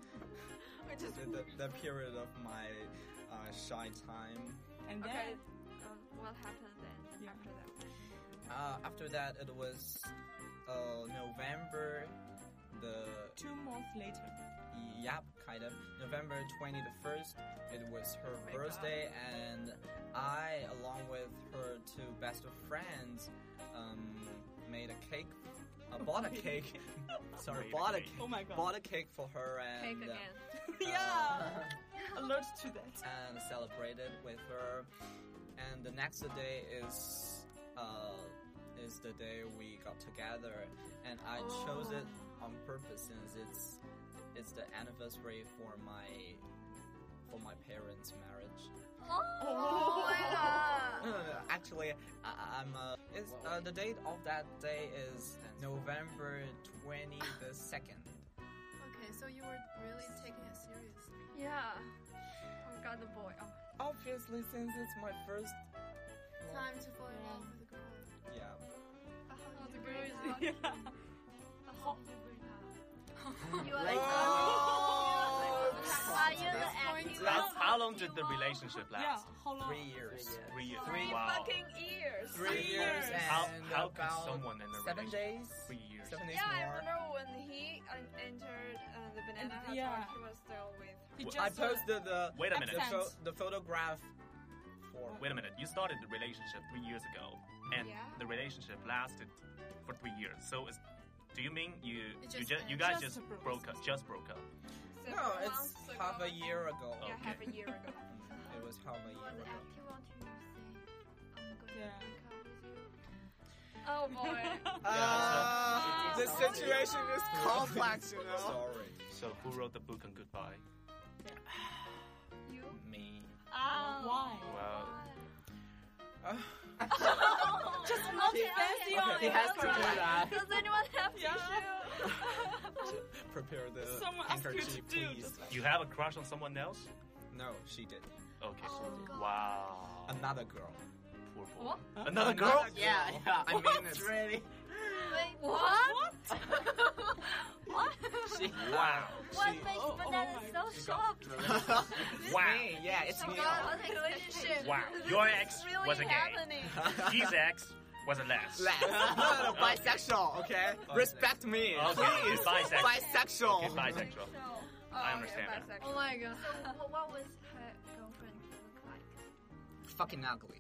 I just. the, the, the period of my uh, shy time. And then Okay. Um, what happened then? Yeah. After that. Uh, after that, it was uh, November. The two months later. Yep, kind of. November twenty-first, it was her Oh my birthday, and I, along with her two best of friends, um, made a cake. Uh, bought a cake. Sorry, Made a bought a cake. cake. Oh my god. Bought a cake for her Cake and uh, again. Yeah. Alert to that. and celebrated with her. And the next day is uh, is the day we got together, and I chose it on purpose since it's it's the anniversary for my for my parents' marriage. Oh my god. No, no, no. Actually, I, I'm uh, it's, uh, the date of that day is November twenty the second. Okay, so you were really taking it seriously. Yeah. Oh god, the boy. Oh. Obviously, since it's my first. Time to fall in love with a girl. Yeah. How Oh, did the you girl break is. up? Yeah. How did you break up? You are Like, like, oh. are you the active? How, how long did the relationship Yeah. last? How long? Three years. Three years. Three Wow. fucking years. Three years and How how could about someone in a seven relationship days? three years? Seven days Yeah, I more. remember when he uh, entered uh, the banana hut, yeah. he was still with. He Well, just I uh, posted the Wait a minute. the, pho- Accents. the photograph for Wait a minute. You started the relationship three years ago, and Yeah. the relationship lasted for three years. So, is, do you mean you It you just just you ended. guys Just just broke broke up? Just broke up. several no, it's months ago. half a year ago. Yeah, Okay. half a year ago. It was was half a year For the ago. active one to say, I'm going Yeah. to break up with you. Oh boy. Uh, the so- situation is complex, you know. Sorry. So who wrote the book on goodbye? You? Me. Oh. Why? Well, Uh, Just not fancy on He it. has to do that. Does anyone have Yeah. tissue? prepare the Someone asked you to handkerchief, do please. this. you have a crush on someone else? No, she did. Okay. Oh, God. Wow. Another girl. Poor boy. What? Another girl? Yeah, yeah. I mean, it's really. Wait, What? What? She, Wow. what She- makes oh, oh Banana my so shocked? Wow. me. Yeah, it's me. God, what relationship? Wow. Your ex It's really was a gay. happening. His ex was a les. Less. No, no, no, bisexual, okay? Respect me. Okay, Please. bisexual. Bisexual. Okay, bisexual. Oh, I understand okay, that. bisexual. Oh my god. So, wh- what was her girlfriend look like? Fucking ugly.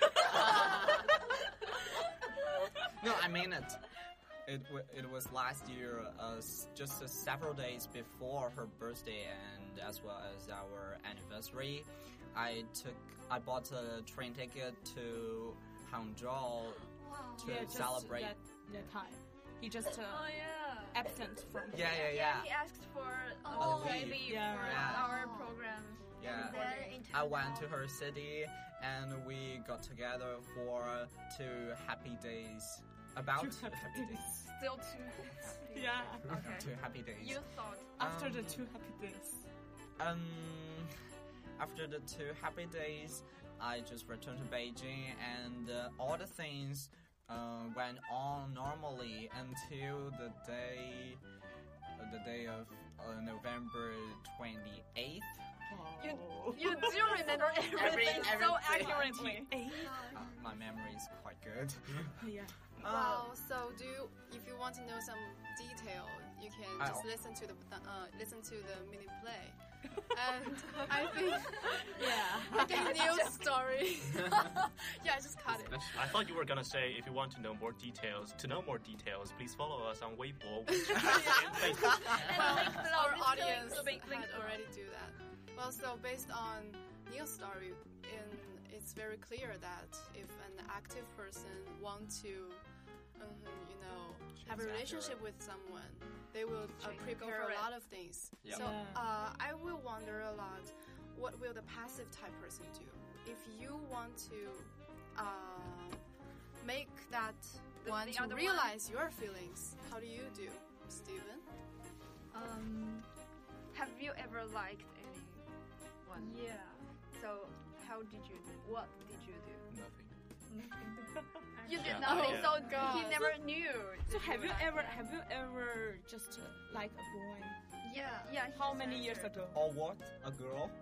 No, I mean it. It, w- it was last year, uh, s- just uh, several days before her birthday and as well as our anniversary. I took, I bought a train ticket to Hangzhou Wow. to Yeah, just celebrate. that, that time. He just uh, Oh yeah. absent from. Yeah, yeah, yeah. He asked for Oh, a leave. leave Yeah. for Yeah. our program. Yeah. And then it I turned went to out- her city and we got together for two happy days. About Two happy days. Still too happy. Yeah. Okay. two happy days. You thought. After Um, the two happy days. Um, after the two happy days, I just returned to Beijing, and uh, all the things uh, went on normally until the day, uh, the day of uh, November twenty eighth. You you do remember everything so everything. accurately. Uh, my memory is quite good. Yeah. Wow. So do you, if you want to know some detail, you can I- just listen to the uh, listen to the mini play. And I think Yeah. I think news story. Yeah, I just cut it. I thought you were gonna say if you want to know more details, to know more details, please follow us on Weibo, WeChat, and Facebook. Well, our audience So big- big- had already do that. Well, so based on news story, in, it's very clear that if an active person want to, um, you know, have a relationship with someone, they will uh, prepare for a it. lot of things. Yeah. So uh, I will wonder a lot, what will the passive type person do? If you want to uh, make that The- one the to other one? realize your feelings, how do you do, Steven? Um, have you ever liked anyone? Yeah. So how did you do? What did you do? Nothing. You did Yeah. nothing. Oh, so God. he never knew. So that have you liked ever him. have you ever just uh, like a boy? Yeah. Yeah. he How just many years answered. ago? Or what? A girl?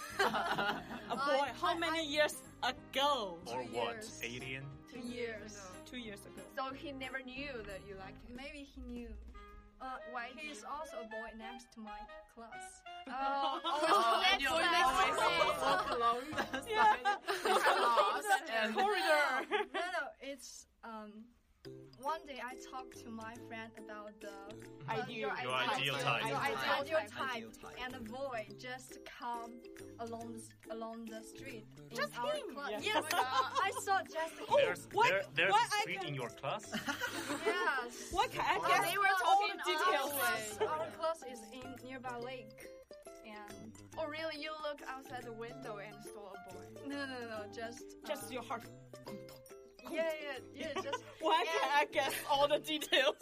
A boy. How many years ago? Or Two what? years. Alien? Two years. Two years ago. So he never knew that you liked him. Maybe he knew. Uh, Why he is also a boy next to my class. Oh, Oh, and next you're time. always walk along the Yeah. side and Corridor. No, no, it's um. One day I talked to my friend about the Ideal. uh, Your ideal type. Your Ideal ideal type. type, Ideal type. and a boy just come along the, s- along the street. in Just our him? class. Yes. Yes, I saw just him. There's, why- there, there's why a I street can- in your class? Yes. Why can I Uh, get they were all talking the details? Our class, our class is in nearby lake, and Oh, really? You look outside the window and saw a boy? no, no, no, just uh, Just your heart. yeah, yeah, yeah, just Why can I guess all the details?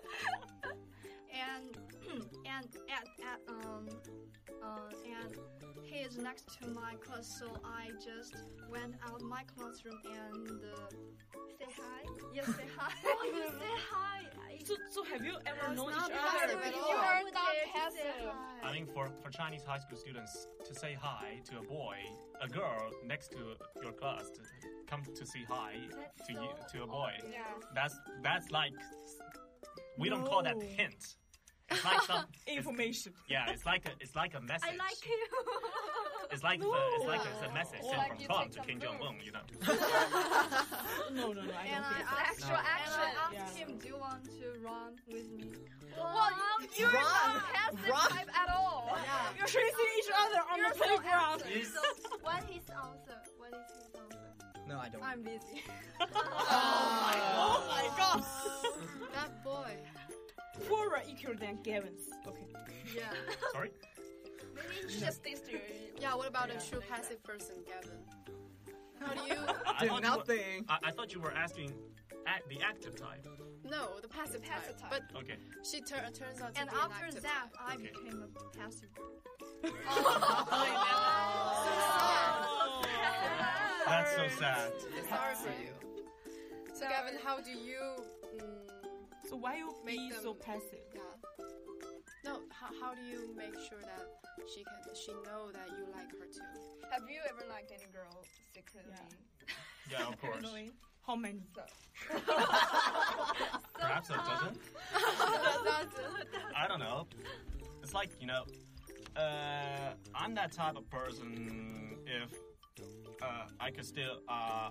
and and at, at um uh and he is next to my class, so I just went out my classroom and uh, say hi. Yes, say hi. Oh, you say hi. So, so have you ever known not each passive other? at You all. are Not not passive. passive. I mean, for, for Chinese high school students, to say hi to a boy, a girl next to your class, to come to say hi That's to you so to a boy, Yeah. that's that's like we don't call that No. hint. It's like some it's, Information. yeah, it's like a it's like a message. I like you. It's like the, it's like a, it's a message sent Like from you Trump take to some Kim Jong Un, you know. No, no, no. I And don't I think asked, Actual and I action. asked Yeah. him, Do you want to run with me? Well, you're Run. not passive Run. type at all. so. You're chasing each other on You're the playground. So what is answer? What is his answer? No, I don't. I'm busy. Oh my god. That boy. Poorer equal than Gavin's. Okay. Yeah. Sorry? Maybe he just thinks you're. Yeah, what about a true passive person, Gavin? How do you... I Do thought you were- nothing. I, I thought you were asking act, the active type. No, the passive, passive type. type. But Okay. she tur- turns out to And be an after active that, type. I Okay. became a passive girl. That's so sad. Sorry for you. So, Gavin, how do you... Mm, So why you Make be them- so passive? yeah. No, how, how do you make sure that she can she know that you like her too? Have you ever liked any girl secretly? Yeah, of course. Really? How many? Perhaps it doesn't. That's I don't know. It's like, you know, uh, I'm that type of person. If uh, I could still, uh,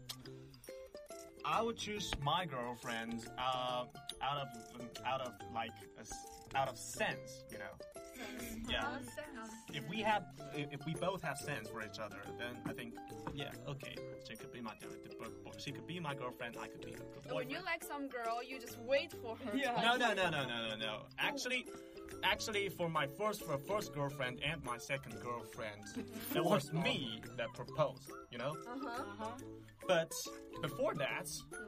I would choose my girlfriend uh, out of out of like a s out of sense, you know. Yeah. If we have, if if we both have sense for each other, then I think, yeah, okay, she could be my she could be my girlfriend. I could be her boyfriend. When you like some girl, you just wait for her. Yeah. No, no, no, no, no, no, no. Actually, actually, for my first, for first girlfriend and my second girlfriend, it was me that proposed. You know. Uh huh. Uh-huh. But before that,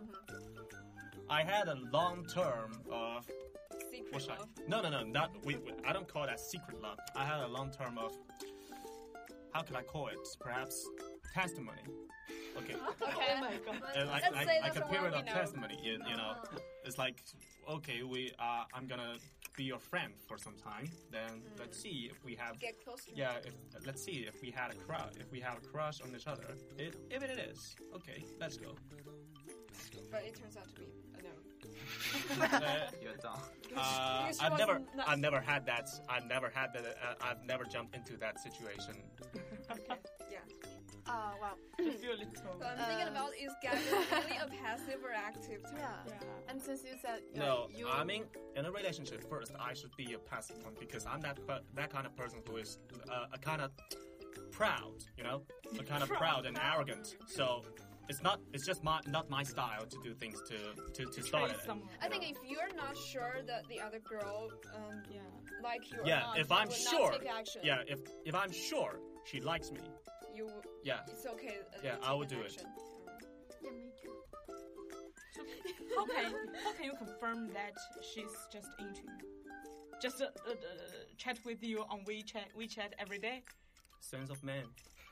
I had a long term of. Secret What's that? love. No, no, no, not. We, we, I don't call that secret love. I had a long term of. How can I call it? Perhaps testimony. Okay. Okay. Oh my god. Uh, like, Let's like, say like that's a the period one of we know. testimony. You, you know, it's like, okay, we, uh, I'm gonna be your friend for some time. Then let's see if we have. Get close to Yeah, if, let's see if we had a crush. If we have a crush on each other. It, if it is, okay, let's go. But it turns out to be a no. Uh, You're dumb. Uh, Because she I've was never, not- I've never had that. I've never had that. Uh, I've never jumped into that situation. Okay. Yeah. Oh, wow. I feel a little. So I'm thinking Uh, about is Gavin really a passive or active type? Yeah. Yeah. And since you said you No, know, you I mean, in a relationship, first I should be a passive one because I'm that per- that kind of person who is uh, a kind of proud, you know, a kind of proud and arrogant. So it's not, it's just my not my style to do things to to, to start Trace it. someone. I think if you're not sure that the other girl um, Yeah. like you or Yeah, not, if you I'm would sure, not take action. yeah, if if I'm sure she likes me, You. yeah, It's okay. uh, Yeah, to I take would an do it. action. Yeah, me too. So how can how can you confirm that she's just into you? Just uh, uh, uh, chat with you on WeChat WeChat every day. sense of man.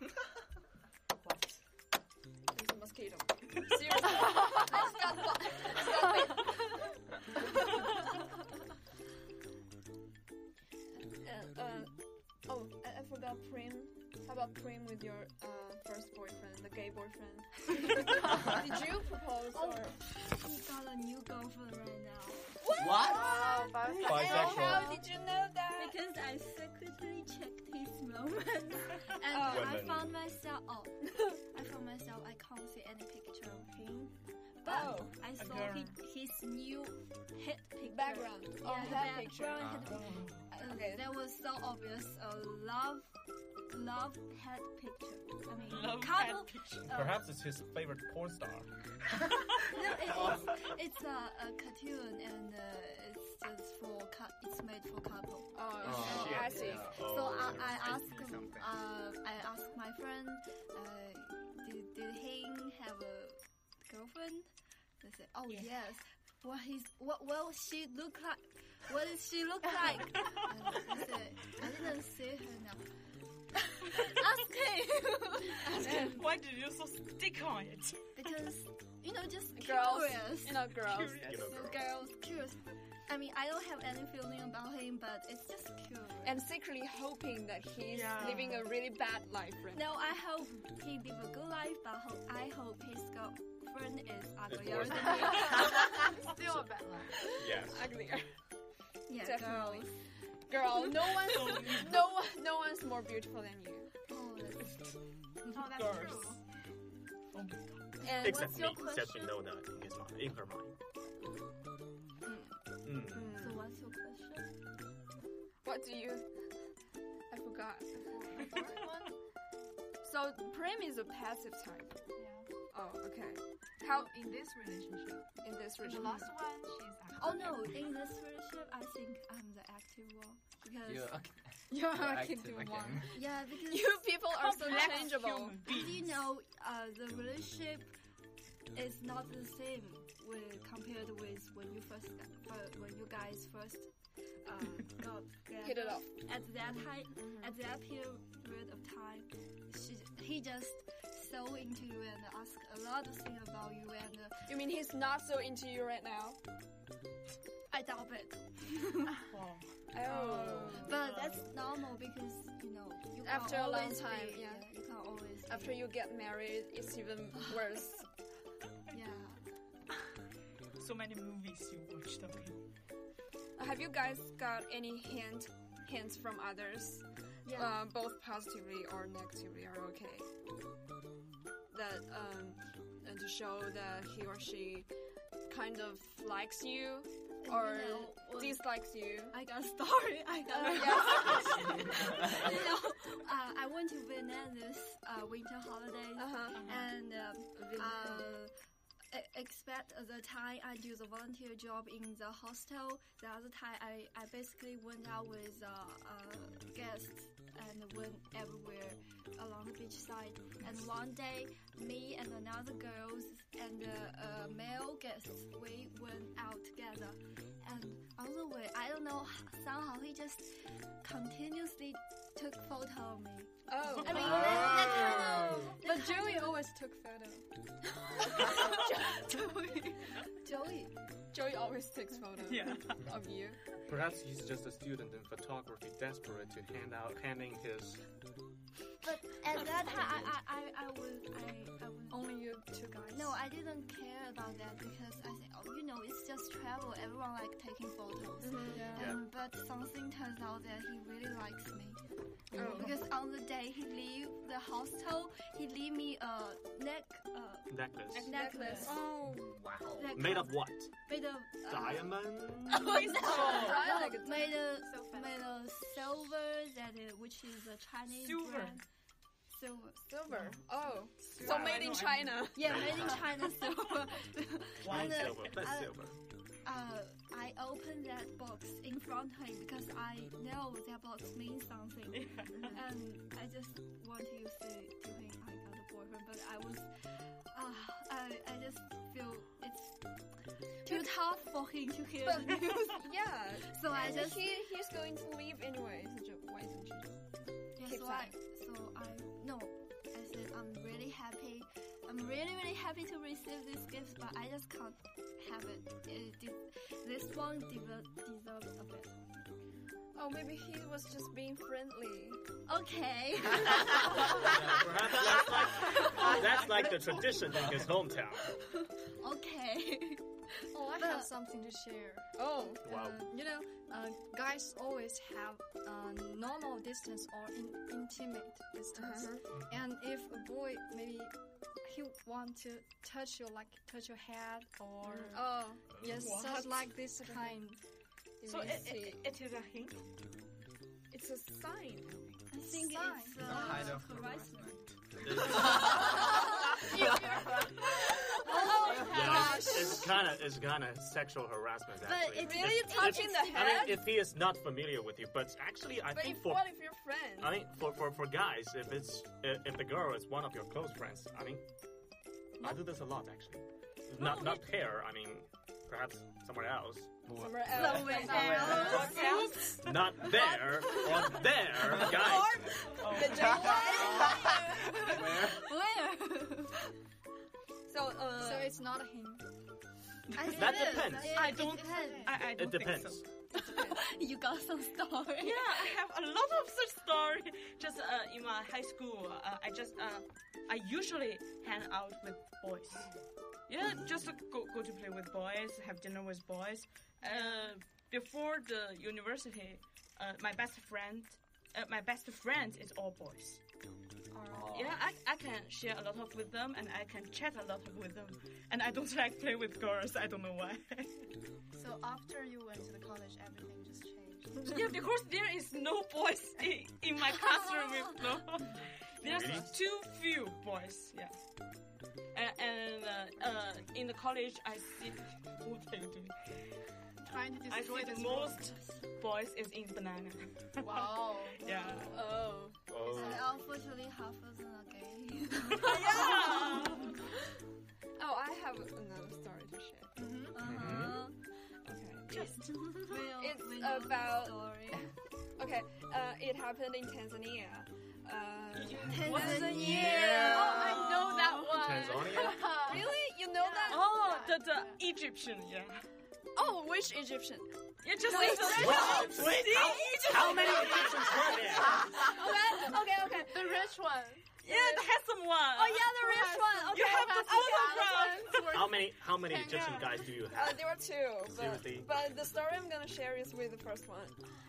What? There's a mosquito. Seriously. Let's stop. Stop it. uh, uh, oh, I, I forgot Prim. How about Prim with your uh, first boyfriend, the gay boyfriend? Did you propose Oh. or? He got a new girlfriend right now. What? Wow, bisexual. Bisexual. How did you know that? Because I secretly checked his moment, and Oh. I Women. found myself. Oh, I found myself. I can't see any picture of him, but Oh, I saw girl. his, his new head picture. Background. Yeah, Oh, the head picture. background had- uh, Okay. That was so obvious. A love, love head picture. I mean, Love couple. that picture. uh, Perhaps it's his favorite porn star. No, it, it's it's a, a cartoon and uh, it's just for cou- it's made for couple. Oh, Oh, I see. So I, I I asked see something. uh, I asked my friend, uh, did, did he have a girlfriend? They said, oh Yeah. yes. What his what will she look like? What does she look like? And I said, I didn't see her now. Ask him. Why did you so stick on it? Because you know, just Girls, curious. you know, girls. Curious. You know, The girl. girls curious. I mean, I don't have any feeling about him, but it's just curious. And secretly hoping that he's Yeah. living a really bad life right now. No, I hope he live a good life, but ho- I hope his girlfriend is uglier worse. than him. Still a bad life. Yes. Uglier. Yeah, Definitely. girls. Girl, no one's no one no one's more beautiful than you. Oh, that's, Oh, that's Girls. true. Oh my god. And Except what's me, your except we question? know that in his mind, in her mind. Mm. So what's your question? what do you? I forgot. The fourth one? So Prem is a passive type. Yeah. Oh, okay. How in this relationship? in this The relationship? last one, she's active. Oh no, in this relationship, I think I'm the active one because You're, okay. you're You're active active one. again. Yeah, because You people are so Complex changeable. human do you beings. know uh, the relationship is not the same with, compared with when you first got, fir- when you guys first um, got together. Hit it off. At that time, at that period of time, she, he just so into you and ask a lot of things about you, and uh, You mean he's not so into you right now? I doubt it. Wow. Oh. But that's normal because you know you can't After a long always time, be, yeah. you can't always. be- After you get married, it's even worse. yeah. So many movies you watched, okay? Have you guys got any hint hints from others? Yeah. Uh, both positively or negatively are okay. That um, and to show that he or she kind of likes you or You know, well, dislikes you. I got a story. I got Uh, a yes. you know, uh, I went to Vietnam this uh, winter holiday, Uh-huh. and um, Vietnam. uh, e- expect the time I do the volunteer job in the hostel. The other time I, I basically went out with uh, uh, guests and went everywhere along the beach side. And one day, me and another girls and uh, uh, male guests, we went out together. And on the way, I don't know, somehow he just continuously took photo of me. Oh. I mean, that, that kind of... But Joey always took photo. Joey. Joey. Joey always takes photos Yeah. of you. Perhaps he's just a student in photography, desperate to hand out, handing his. But at that time, I, I, I, I was, I, I was. Only you two guys. No, I didn't care about that because I said, oh, you know, it's just travel. Everyone like taking photos. Yeah. Um, but something turns out that he really likes me. Oh. Because on the day he leave the hostel, he leave me a neck, uh, Necklace. necklace. Oh. Wow. That Made kind- of what? Made of uh, Diamond? Oh, no, I like it. made of So fancy. made of silver, that is, which is a Chinese Silver. brand. Silver. Silver. Oh. So Wow, made I in know, I China. Yeah, made in China silver. Wine And, uh, silver. That's uh, silver. Uh, I opened that box in front of him because I know that box means something. And I just want to say to him I got a boyfriend, but I was, uh, I, I just feel it's too tough for him to hear But the news. yeah. So I And just, he he's going to leave anyway. So ju- why don't you just yeah, keep so I, that? so I, no, I said I'm really happy. I'm really, really happy to receive this gift, but I just can't have it. it de- this one de- deserves a bit. Oh, maybe he was just being friendly. Okay. Perhaps that's like, that's like the tradition in his hometown. Okay. Oh, I But- have something to share. Oh. Wow. Uh, you know, uh, guys always have uh, normal distance or in- intimate distance. Uh-huh. And if a boy maybe he want to touch you, like touch your head or Oh. yes, What? such like this kind. So Let me it, see. it, it is a hint. It's a sign. I think Sign. it's uh, Kind of harassment. Yeah, it's, it's kind of it's kind of sexual harassment. But Actually, it's Really If- touching if- the I head? mean, if he is not familiar with you, but actually, I But think if for what if you're friends? I mean, for, for, for guys, if it's if the girl is one of your close friends, I mean, I do this a lot actually. Not not here. I mean, perhaps somewhere else. Somewhere else. Somewhere else. Not there or there, guys. The Where? Where? So, uh, So it's not a hint. I think That it is. depends. It- I it don't. depends. I, I It don't think depends. so. You got some story. Yeah, I have a lot of such story. Just uh, in my high school, uh, I just uh, I usually hang out with boys. Yeah, just go go to play with boys, have dinner with boys. Uh, before the university, uh, my best friend, uh, my best friend is all boys. Yeah, I, I can share a lot of with them, and I can chat a lot with them. And I don't like play with girls. I don't know why. So after you went to the college, everything just changed. Yeah, because there is no boys in, in my classroom. With no, there's Really? too few boys. Yeah, and, and uh, uh, in the college I see what are you doing? Trying to I destroy see this the most boys is in banana. Wow. Yeah. Oh. Oh. And unfortunately, half of them are gay. Yeah. Oh, I have another story to share. Uh-huh. Okay. Just Real, It's real about- story. Okay. Uh, it happened in Tanzania. Uh, Tanzania. Oh, I know that one. Tanzania? Really? You know that? oh, the the Egyptian. Yeah. Oh, which Egyptian? You just Wait, listen. Wait, wait, how, how many Egyptians were there? Okay, okay, okay. The rich one. Yeah, the handsome one. Oh yeah, the rich one. Okay. You have the photograph. How many how many Egyptian guys do you Uh, have? there were two, but, Seriously? but the story I'm gonna share is with the first one,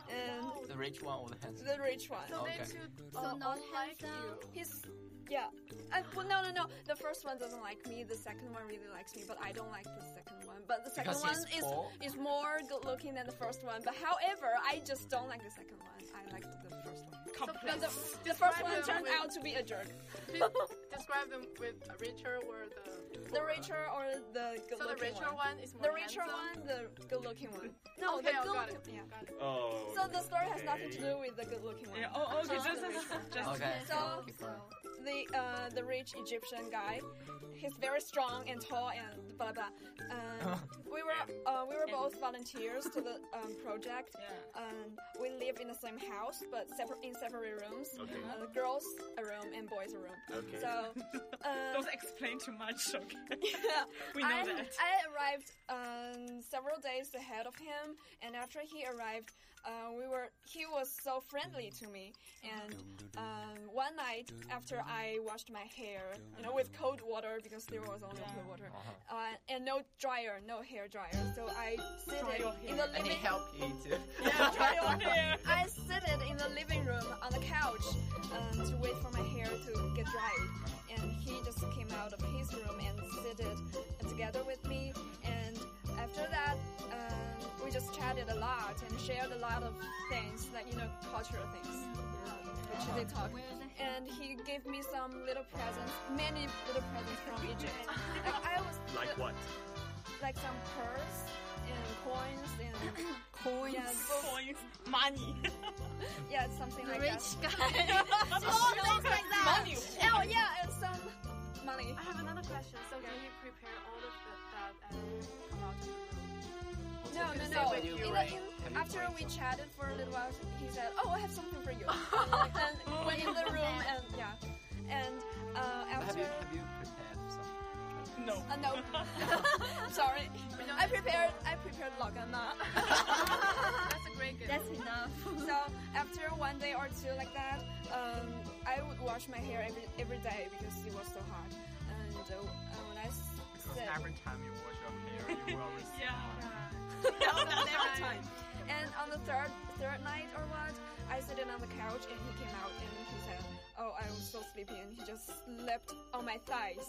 and The rich one or the handsome? the rich one. So Okay. they should So uh, not all like you. handsome. He's, yeah. Uh, well, no, no, no. The first one doesn't like me. The second one really likes me, but I don't like the second one. But the second Because one he's is poor? is more good looking than the first one. But however, I just don't like the second one. I liked the first one. Complex. The, the first Describe one them turned with- out to be a jerk. Describe them with a richer or the The poorer. richer or the good So the looking richer one is more The richer handsome? one, the good looking one. No, Okay, the I good got looking. it. Yeah. Got it. Oh. So the story has nothing to do with the good looking one. Yeah. Oh, okay. Just Just, the just, rich one. just. Okay. So keep going. the uh, the rich Egyptian guy, he's very strong and tall and blah blah. Um, we were uh, we were both volunteers to the um, project. Yeah. Um, we live in the same house but separate in separate rooms. Okay. Uh, the girls a room and boys a room. Okay. So uh, Don't explain too much, okay? yeah, We know I, that. I arrived um, several days ahead of him, and after he arrived, uh, we were he was so friendly to me. And um, one night after I washed my hair, you know, with cold water because there was only cold water, uh, and no dryer, no hair dryer, so I sit Dry your in the And he living. helped you too. Yeah, dry your hair. I seated in the living room on the couch um, to wait for my hair to get dried, and he just came out of his room and seated together with me. And after that, um, we just chatted a lot and shared a lot of things, like you know, cultural things, uh, which they talk. And he gave me some little presents, many little presents from Egypt. Like I was Like what? like some purse and coins and coins. Yeah, both- Coins, money. yeah, something like Rich that. guy. Oh, things like that. Money. Oh yeah, and some money. I have another question. So can you prepare all of the, that and come out of the room? No, no, Say no. what In you the, write. in, Have you after write we something? chatted for a little while, he said, "Oh, I have something for you." and, and went in the room and yeah, and uh, Have after you have you prepared something? No. uh, no, sorry, I prepared I prepared lagana. That's a great gift. That's enough. So after one day or two like that, um, I would wash my hair every every day because it was so hot. And uh, uh, when I s- said, Every time you wash your hair, you will receive. Yeah. no, not every time. And on the third third night or what, I sat on the couch and he came out and he said, "Oh, I was so sleepy," and he just slept on my thighs.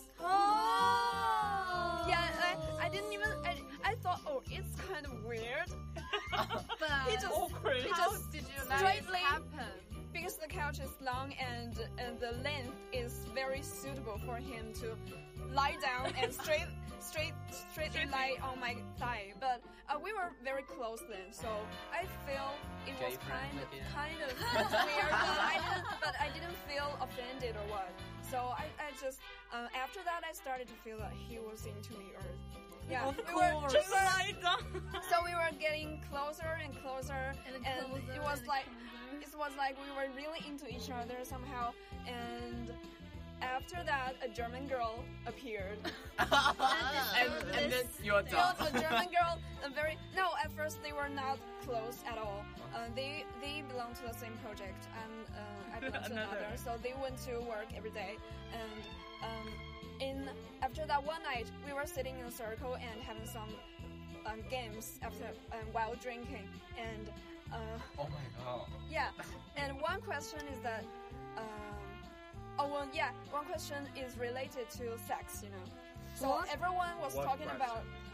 Oh. Yeah, I, I didn't even. I, I thought, oh, it's kind of weird. But He just Awkward. he How just did you let straightly it happen? because the couch is long and and the length is very suitable for him to lie down and straight straight straightly lie on my thigh. But uh, we were very close then, so I feel it was Gay kind friendly, of yeah. kind of weird. But I didn't but I didn't feel offended or what. So I, I just uh, after that I started to feel that he was into me or yeah Of we were course. we Just were lie down. so we were getting closer and closer, And and closer it was and like closer. it was like we were really into each other somehow. And after that, a German girl appeared. and, and then you're So done. a German girl, a very no. At first, they were not close at all. Uh, they they belong to the same project, and uh, I belong to Another. another. So they went to work every day, and um, in after that one night, we were sitting in a circle and having some um, games after um, while drinking, and uh, Oh my god. yeah. And one question is that. Um, Oh well, yeah. One question is related to sex, you know. So What? everyone was What talking question? about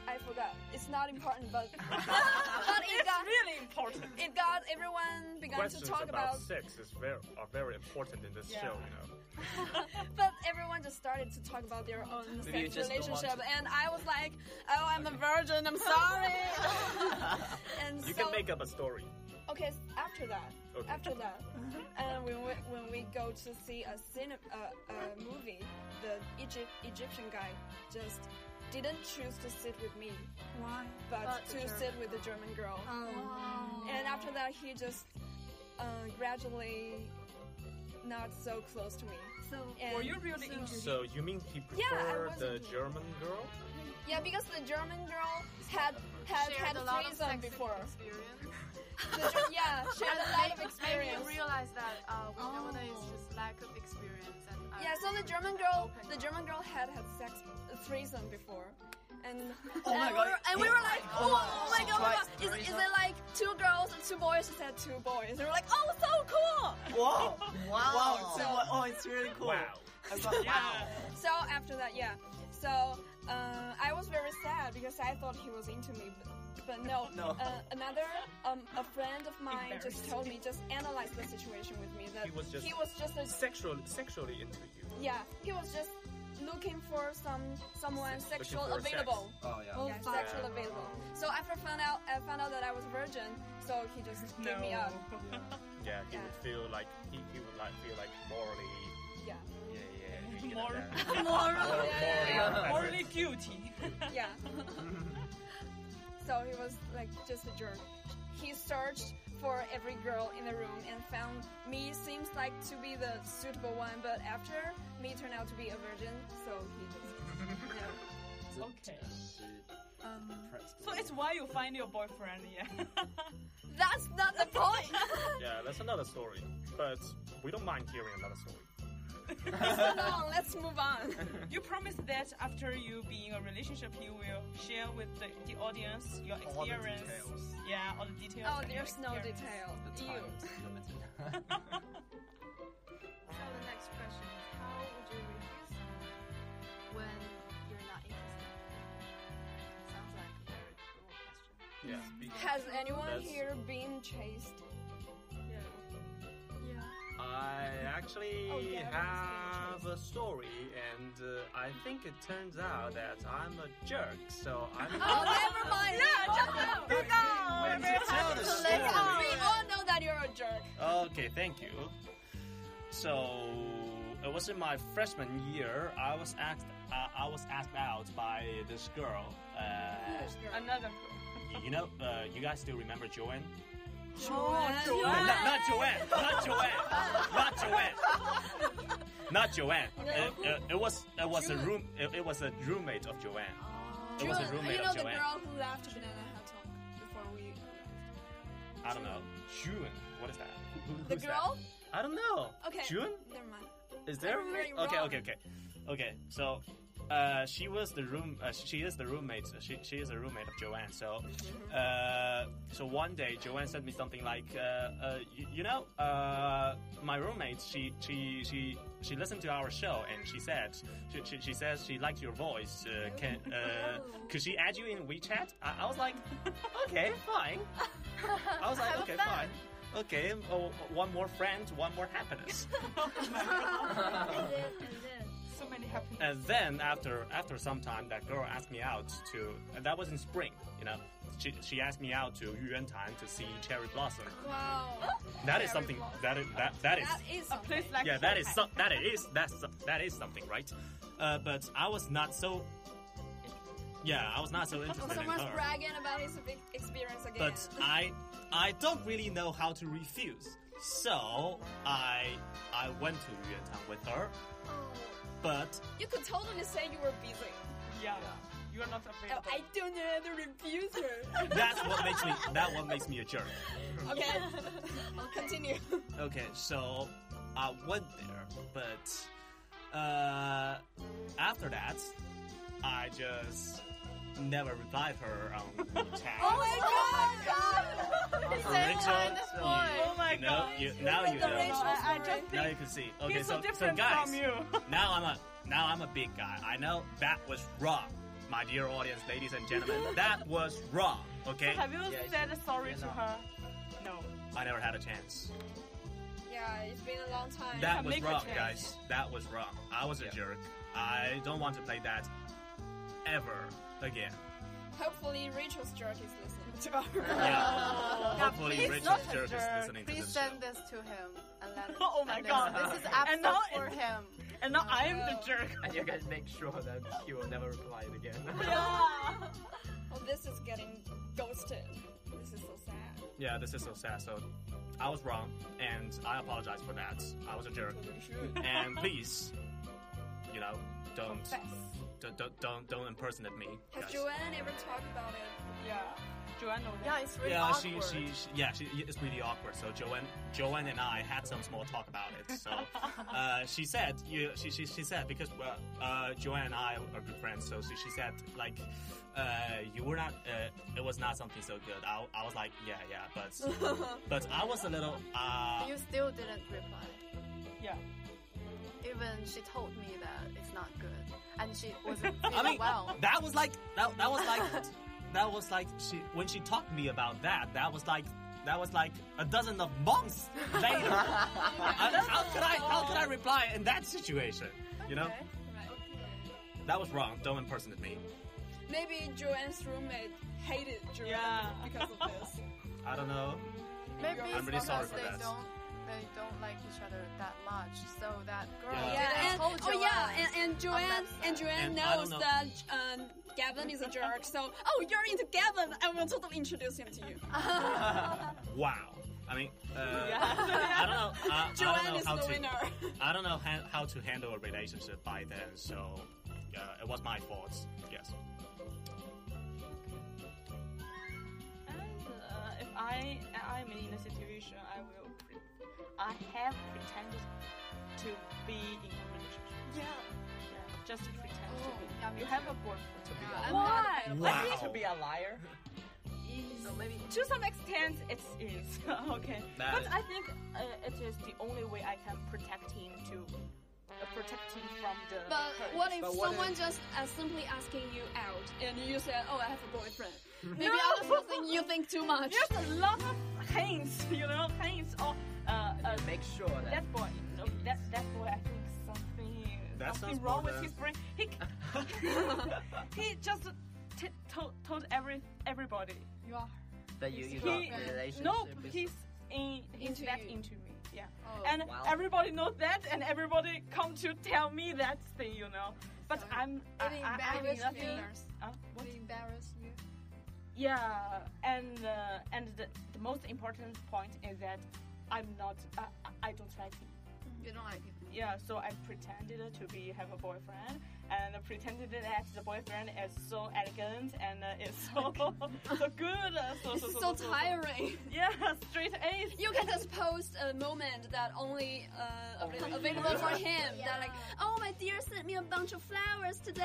I forgot. It's not important, but but it It's got really important. it got everyone began Questions to talk about, about. sex is very are very important in this Yeah. show, you know. But everyone just started to talk about their own Maybe you sex just don't want relationship, to. and I was like, "Oh, I'm a virgin. I'm sorry." And You so, can make up a story. okay, s- after that, Okay. after that, and when we, when we go to see a cine, uh, a movie, the Egypt, Egyptian guy just didn't choose to sit with me, Why? but But the to German sit with the German girl. Oh. And after that, he just uh, gradually not so close to me. So, And Were you really so- into So you mean he Yeah, I preferred was the into it. German girl? yeah, because the German girl had had Shared had a lot of threesome sex before. experience. The Ger- yeah, she had a lot of Maybe experience. you realize that uh, we Oh. nowadays just lack of experience. And uh, Yeah, so the German girl, Open. the German girl had had sex uh, threesome before, and Oh my and, God. we were, and we were like, oh, oh my god, oh my Twice god. Is, is threesome? it like two girls and two boys? She said two boys. And we were like, oh, so cool. Wow! Wow. Wow! So, oh, it's really cool. Wow. I thought, wow. So after that, yeah. So uh, I was very sad because I thought he was into me, but, but no. No. Uh, another um, a friend of mine just told me, just analyze the situation with me. That He was just- he was just a Sexually, sexually into you. yeah. He was just looking for some someone Looking sexual for sex. available. Oh, yeah. Oh, Yeah, fuck. sexual available. So after found out, I found out that I was a virgin. So he just gave me up. Yeah, he Yeah. would feel like he, he would like feel like morally. Yeah. Yeah, yeah. You Moral- that. Moral. Mor- Yeah, morally yeah, Morally guilty. yeah. So he was like just a jerk. He searched for every girl in the room and found me seems like to be the suitable one, but after me turned out to be a virgin, so he just yeah. Okay. Um, So it's why you find your boyfriend, yeah. That's not the point. Yeah, that's another story. But we don't mind hearing another story. No, let's move on. You promised that after you be in a relationship, you will share with the, the audience your All the experience. details. Yeah, all the details. Oh, and your there's no experience. detail. The You. time is limited. So the next question is, how would you refuse someone when you're not interested? Sounds like a very cruel question. Yeah. Has anyone That's- here been chased? I actually Oh, yeah, have a story, and uh, I think it turns out that I'm a jerk, so I'm. Oh, never mind. Yeah, just no. When you tell the story. We all know that you're a jerk. Okay, thank you. So it was in my freshman year. I was asked. Uh, I was asked out by this girl. Uh, Another girl. you know, uh, you guys still remember Joanne? Joanne. No, not, not Joanne. Not Joanne. Not Joanne. Not Joanne. It, it, it was. It was a room. It, it was a roommate of Joanne. It was a June, roommate you know of the Joanne. girl who left Banana Hut Talk before we. I don't know. June. What is that? Who, The who's girl? That? I don't know. Okay. June? Never mind. Is there? I'm very Okay, wrong. okay, okay, okay. So, uh, she was the room. Uh, she is the roommate. She she is a roommate of Joanne. So, uh, so one day Joanne sent me something like, uh, uh, you, you know, uh, my roommate. She she she she listened to our show and she said she she, she says she liked your voice. Uh, can uh, could she add you in WeChat? I, I was like, okay, fine. I was like, okay, fine. Okay, oh, one more friend, one more happiness. So many happiness. And then after after some time, that girl asked me out to. And that was in spring, you know. She she asked me out to Yuantan to see cherry blossom. Wow. That is something. That is that that is. That is A something. place like Yeah, that is Shanghai. some, that is that's that is something, right? Uh, but I was not so. Yeah, I was not so interested in Someone's her. bragging about his ex- experience again. But I I don't really know how to refuse. So I I went to Yuantan with her, but you could totally say you were busy. Yeah. You are not Oh, available. I don't know how to refuse her. that's what makes me that what makes me a jerk. Okay. Continue. Okay, so I went there, but uh, after that, I just never replied her on WeChat. Oh my god! Rachel, Oh my no, god. you, now you The know. Rachel I, I story. just Now think you can see. Okay, he's so so different so guys, from you. now I'm a now I'm a big guy. I know that was wrong. my dear audience, ladies and gentlemen, that was wrong. Okay. Have you Yeah, said she- sorry yeah, to no. her? No. I never had a chance. Yeah, it's been a long time. That can was make a wrong, change. guys. That was wrong. I was a Yeah. jerk. I don't want to play that ever again. Hopefully, Rachel's jerk is listening to our. Yeah. Hopefully, he's Rachel's not a jerk is jerk. listening to Please this send show. this to him and let it. Oh my and God. This, this is And absolute now for it- him. And now I am the jerk. And you guys make sure that he will never reply it again. Yeah. Oh, this is getting ghosted. This is so sad. Yeah, this is so sad. So, I was wrong, and I apologize for that. I was a jerk. And please, you know, don't don't don't don't, don't impersonate me. Has guys. Joanne ever talked about it? Yeah. Joanne knows Yeah, that. it's really Yeah, she, awkward. she, she, yeah, she, it's really awkward. So Joanne, Joanne and I had some small talk about it. So uh, she said, you, she, she, she said because well, uh, Joanne and I are good friends. So she, she said like, uh, you were not, uh, it was not something so good. I, I was like, yeah, yeah, but, but I was a little. Uh, You still didn't reply. Yeah. Even she told me that it's not good, and she wasn't feeling I mean, well. that was like that, that was like that was like she when she talked to me about that. That was like. That was like a dozen of months later. I, how could I? How could I reply in that situation? You know, Okay, right. that was wrong. Don't impersonate me. Maybe Joanne's roommate hated Joanne Yeah. because of this. I don't know. Maybe I'm it's really because sorry for they that. don't they don't like each other that much. So that girl Yeah. Yeah, didn't and, told oh Joanne. yeah, and, and Joanne upset. and Joanne And I don't knows know. that um, Gavin is a jerk. So, oh, you're into Gavin. I will totally introduce him to you. Wow. I mean, uh, Yeah. I don't know. Uh, I Joanne don't know is how the to. winner. I don't know ha- how to handle a relationship by then. So, uh, it was my fault. Yes. And uh, if I I'm in a situation, I will. Pre- I have pretended to be in a relationship. Yeah. Yeah, just pretend Oh, to be. yeah, me You too. have a boyfriend. To be Yeah, a, I'm Why? not- Wow. to be a liar. So maybe To some extent, it is okay. That but is- I think uh, it is the only way I can protect him to uh, protect him from the. But hurt. what if But what someone if- just uh, simply asking you out and you said, "Oh, I have a boyfriend"? Maybe No. I was think you think too much. There's a lot of hints, you know, hints or uh, uh, make sure that that boy, no, that that boy, I think something That something sounds wrong more with than- his brain. He he just t- told told every everybody. You are. that you you He got a relationship. no, with- he's in he's Into that you. into me. Yeah, Oh, and wow. everybody knows that, and everybody come to tell me that thing, you know. But So I'm I, It I, I have embarrassed nothing. you. Uh, what? Would it embarrass you? Yeah, and uh, and the, the most important point is that I'm not. Uh, I don't like him. You don't like it. Yeah, so I pretended to be have a boyfriend, and pretended that the boyfriend is so elegant and uh, is so so good. Uh, so, This so, is so, so tiring. Yeah, straight A's. You can just post a moment that only uh, avail- available for him. That like, oh, my dear sent me a bunch of flowers today.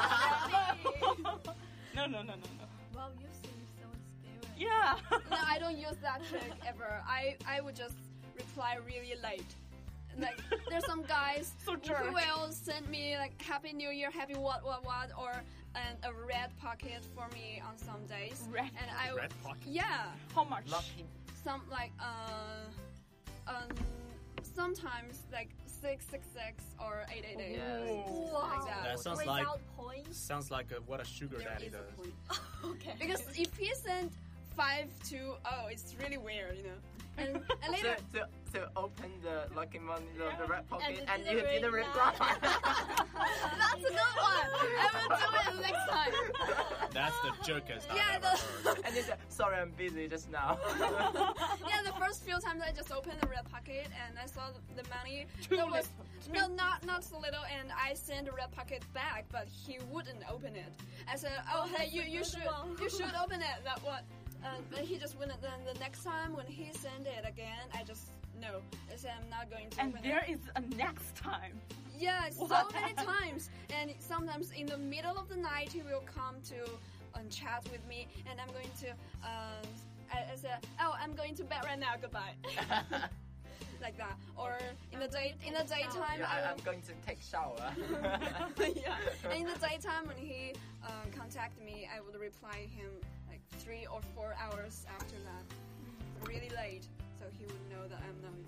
no, no, no, no, no. Well, you seem so experienced. Yeah. No, I don't use that trick ever. I, I would just reply really late. Like, there's some guys So who jerk. will send me like Happy New Year, Happy what what what, or and a red pocket for me on some days. Red and I Red pocket? yeah, How much? lucky. some like uh um sometimes like six six six or eight eight eight. Yes. Like that. That sounds Without like points. sounds like a, what a sugar There daddy is a does. point. Okay. Because if he sent five to oh, it's really weird, you know. And, and So, later, so, so open the lucky money, the, the red pocket, it and, didn't you didn't reply. reply. that's a good one. I will do it next time. That's the jerkest I've Yeah, ever the- heard. And you said, sorry, I'm busy just now. Yeah, the first few times I just opened the red pocket and I saw the, the money. Too That was little. no, not not so little, and I sent the red pocket back, but he wouldn't open it. I said, "Oh, hey, you you should you should open it." That what? Uh, but he just wouldn't. Then the next time when he sent it again, I just no. I said I'm not going to And open there it. is a next time. Yeah, so What? many times, and sometimes in the middle of the night he will come to um, chat with me, and I'm going to. Um, I, I said, "Oh, I'm going to bed right now. Goodbye." Like that, or in the day in the daytime Yeah, I I, will I'm going to take shower. yeah. And in the daytime when he uh, tagged me, I would reply him like three or four hours after that, really late, so he would know that I'm not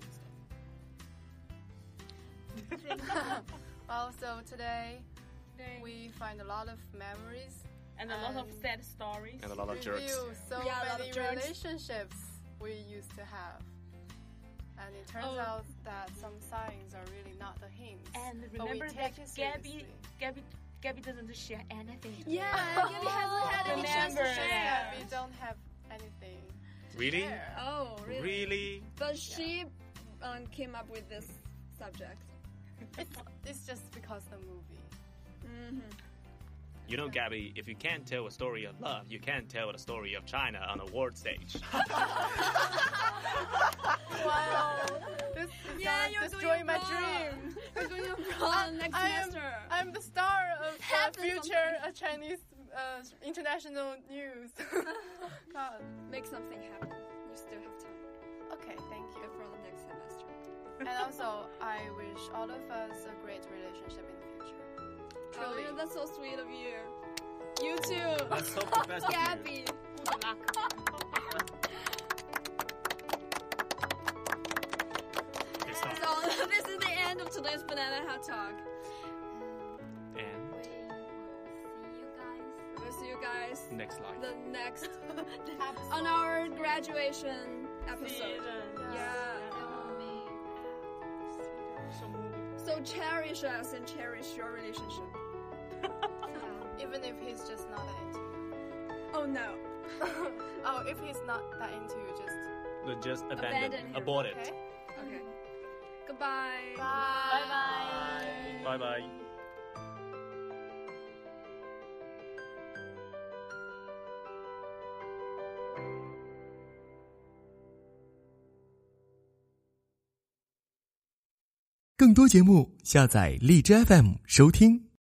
interested. Well, so today we find a lot of memories and a lot of sad stories and a lot of jerks. Review so Yeah, a lot many of jerks. relationships we used to have. And it turns Oh. out that some signs are really not the hints. And but we remember take that it Gabby, seriously. Gabby, Gabby doesn't share anything. Yeah, Gabby hasn't had any chance to Remember. share. We don't have anything. to Really? share. Oh, really? Really? But she um, came up with this subject. It's, it's just because the movie. Mm-hmm. You know, Gabby, if you can't tell a story of love, you can't tell the story of China on a world stage. Wow, this is Yeah, not you're destroying going my abroad. dream. We're going abroad next I am, semester. I'm the star of uh, Happen future uh, Chinese uh, international news. God. Make something happen. You still have time. Okay, thank you. For the next semester. And also, I wish all of us a great relationship in the future. Oh, Truly. yeah, that's so sweet of you. You too. Let's hope the best of you. Gabby. Good luck. It's not- So this is the end of today's Banana Hot Talk. And We will see you guys. We'll see you guys next life. the next on our graduation episode. Yeah. So cherish us and cherish your relationship. Even if he's just not that into you. Oh no. Oh, if he's not that into you, just Then just abandon, Abandon him. abort it. okay. Okay. Goodbye. Bye. Bye bye. 更多节目，下载荔枝 F M 收听。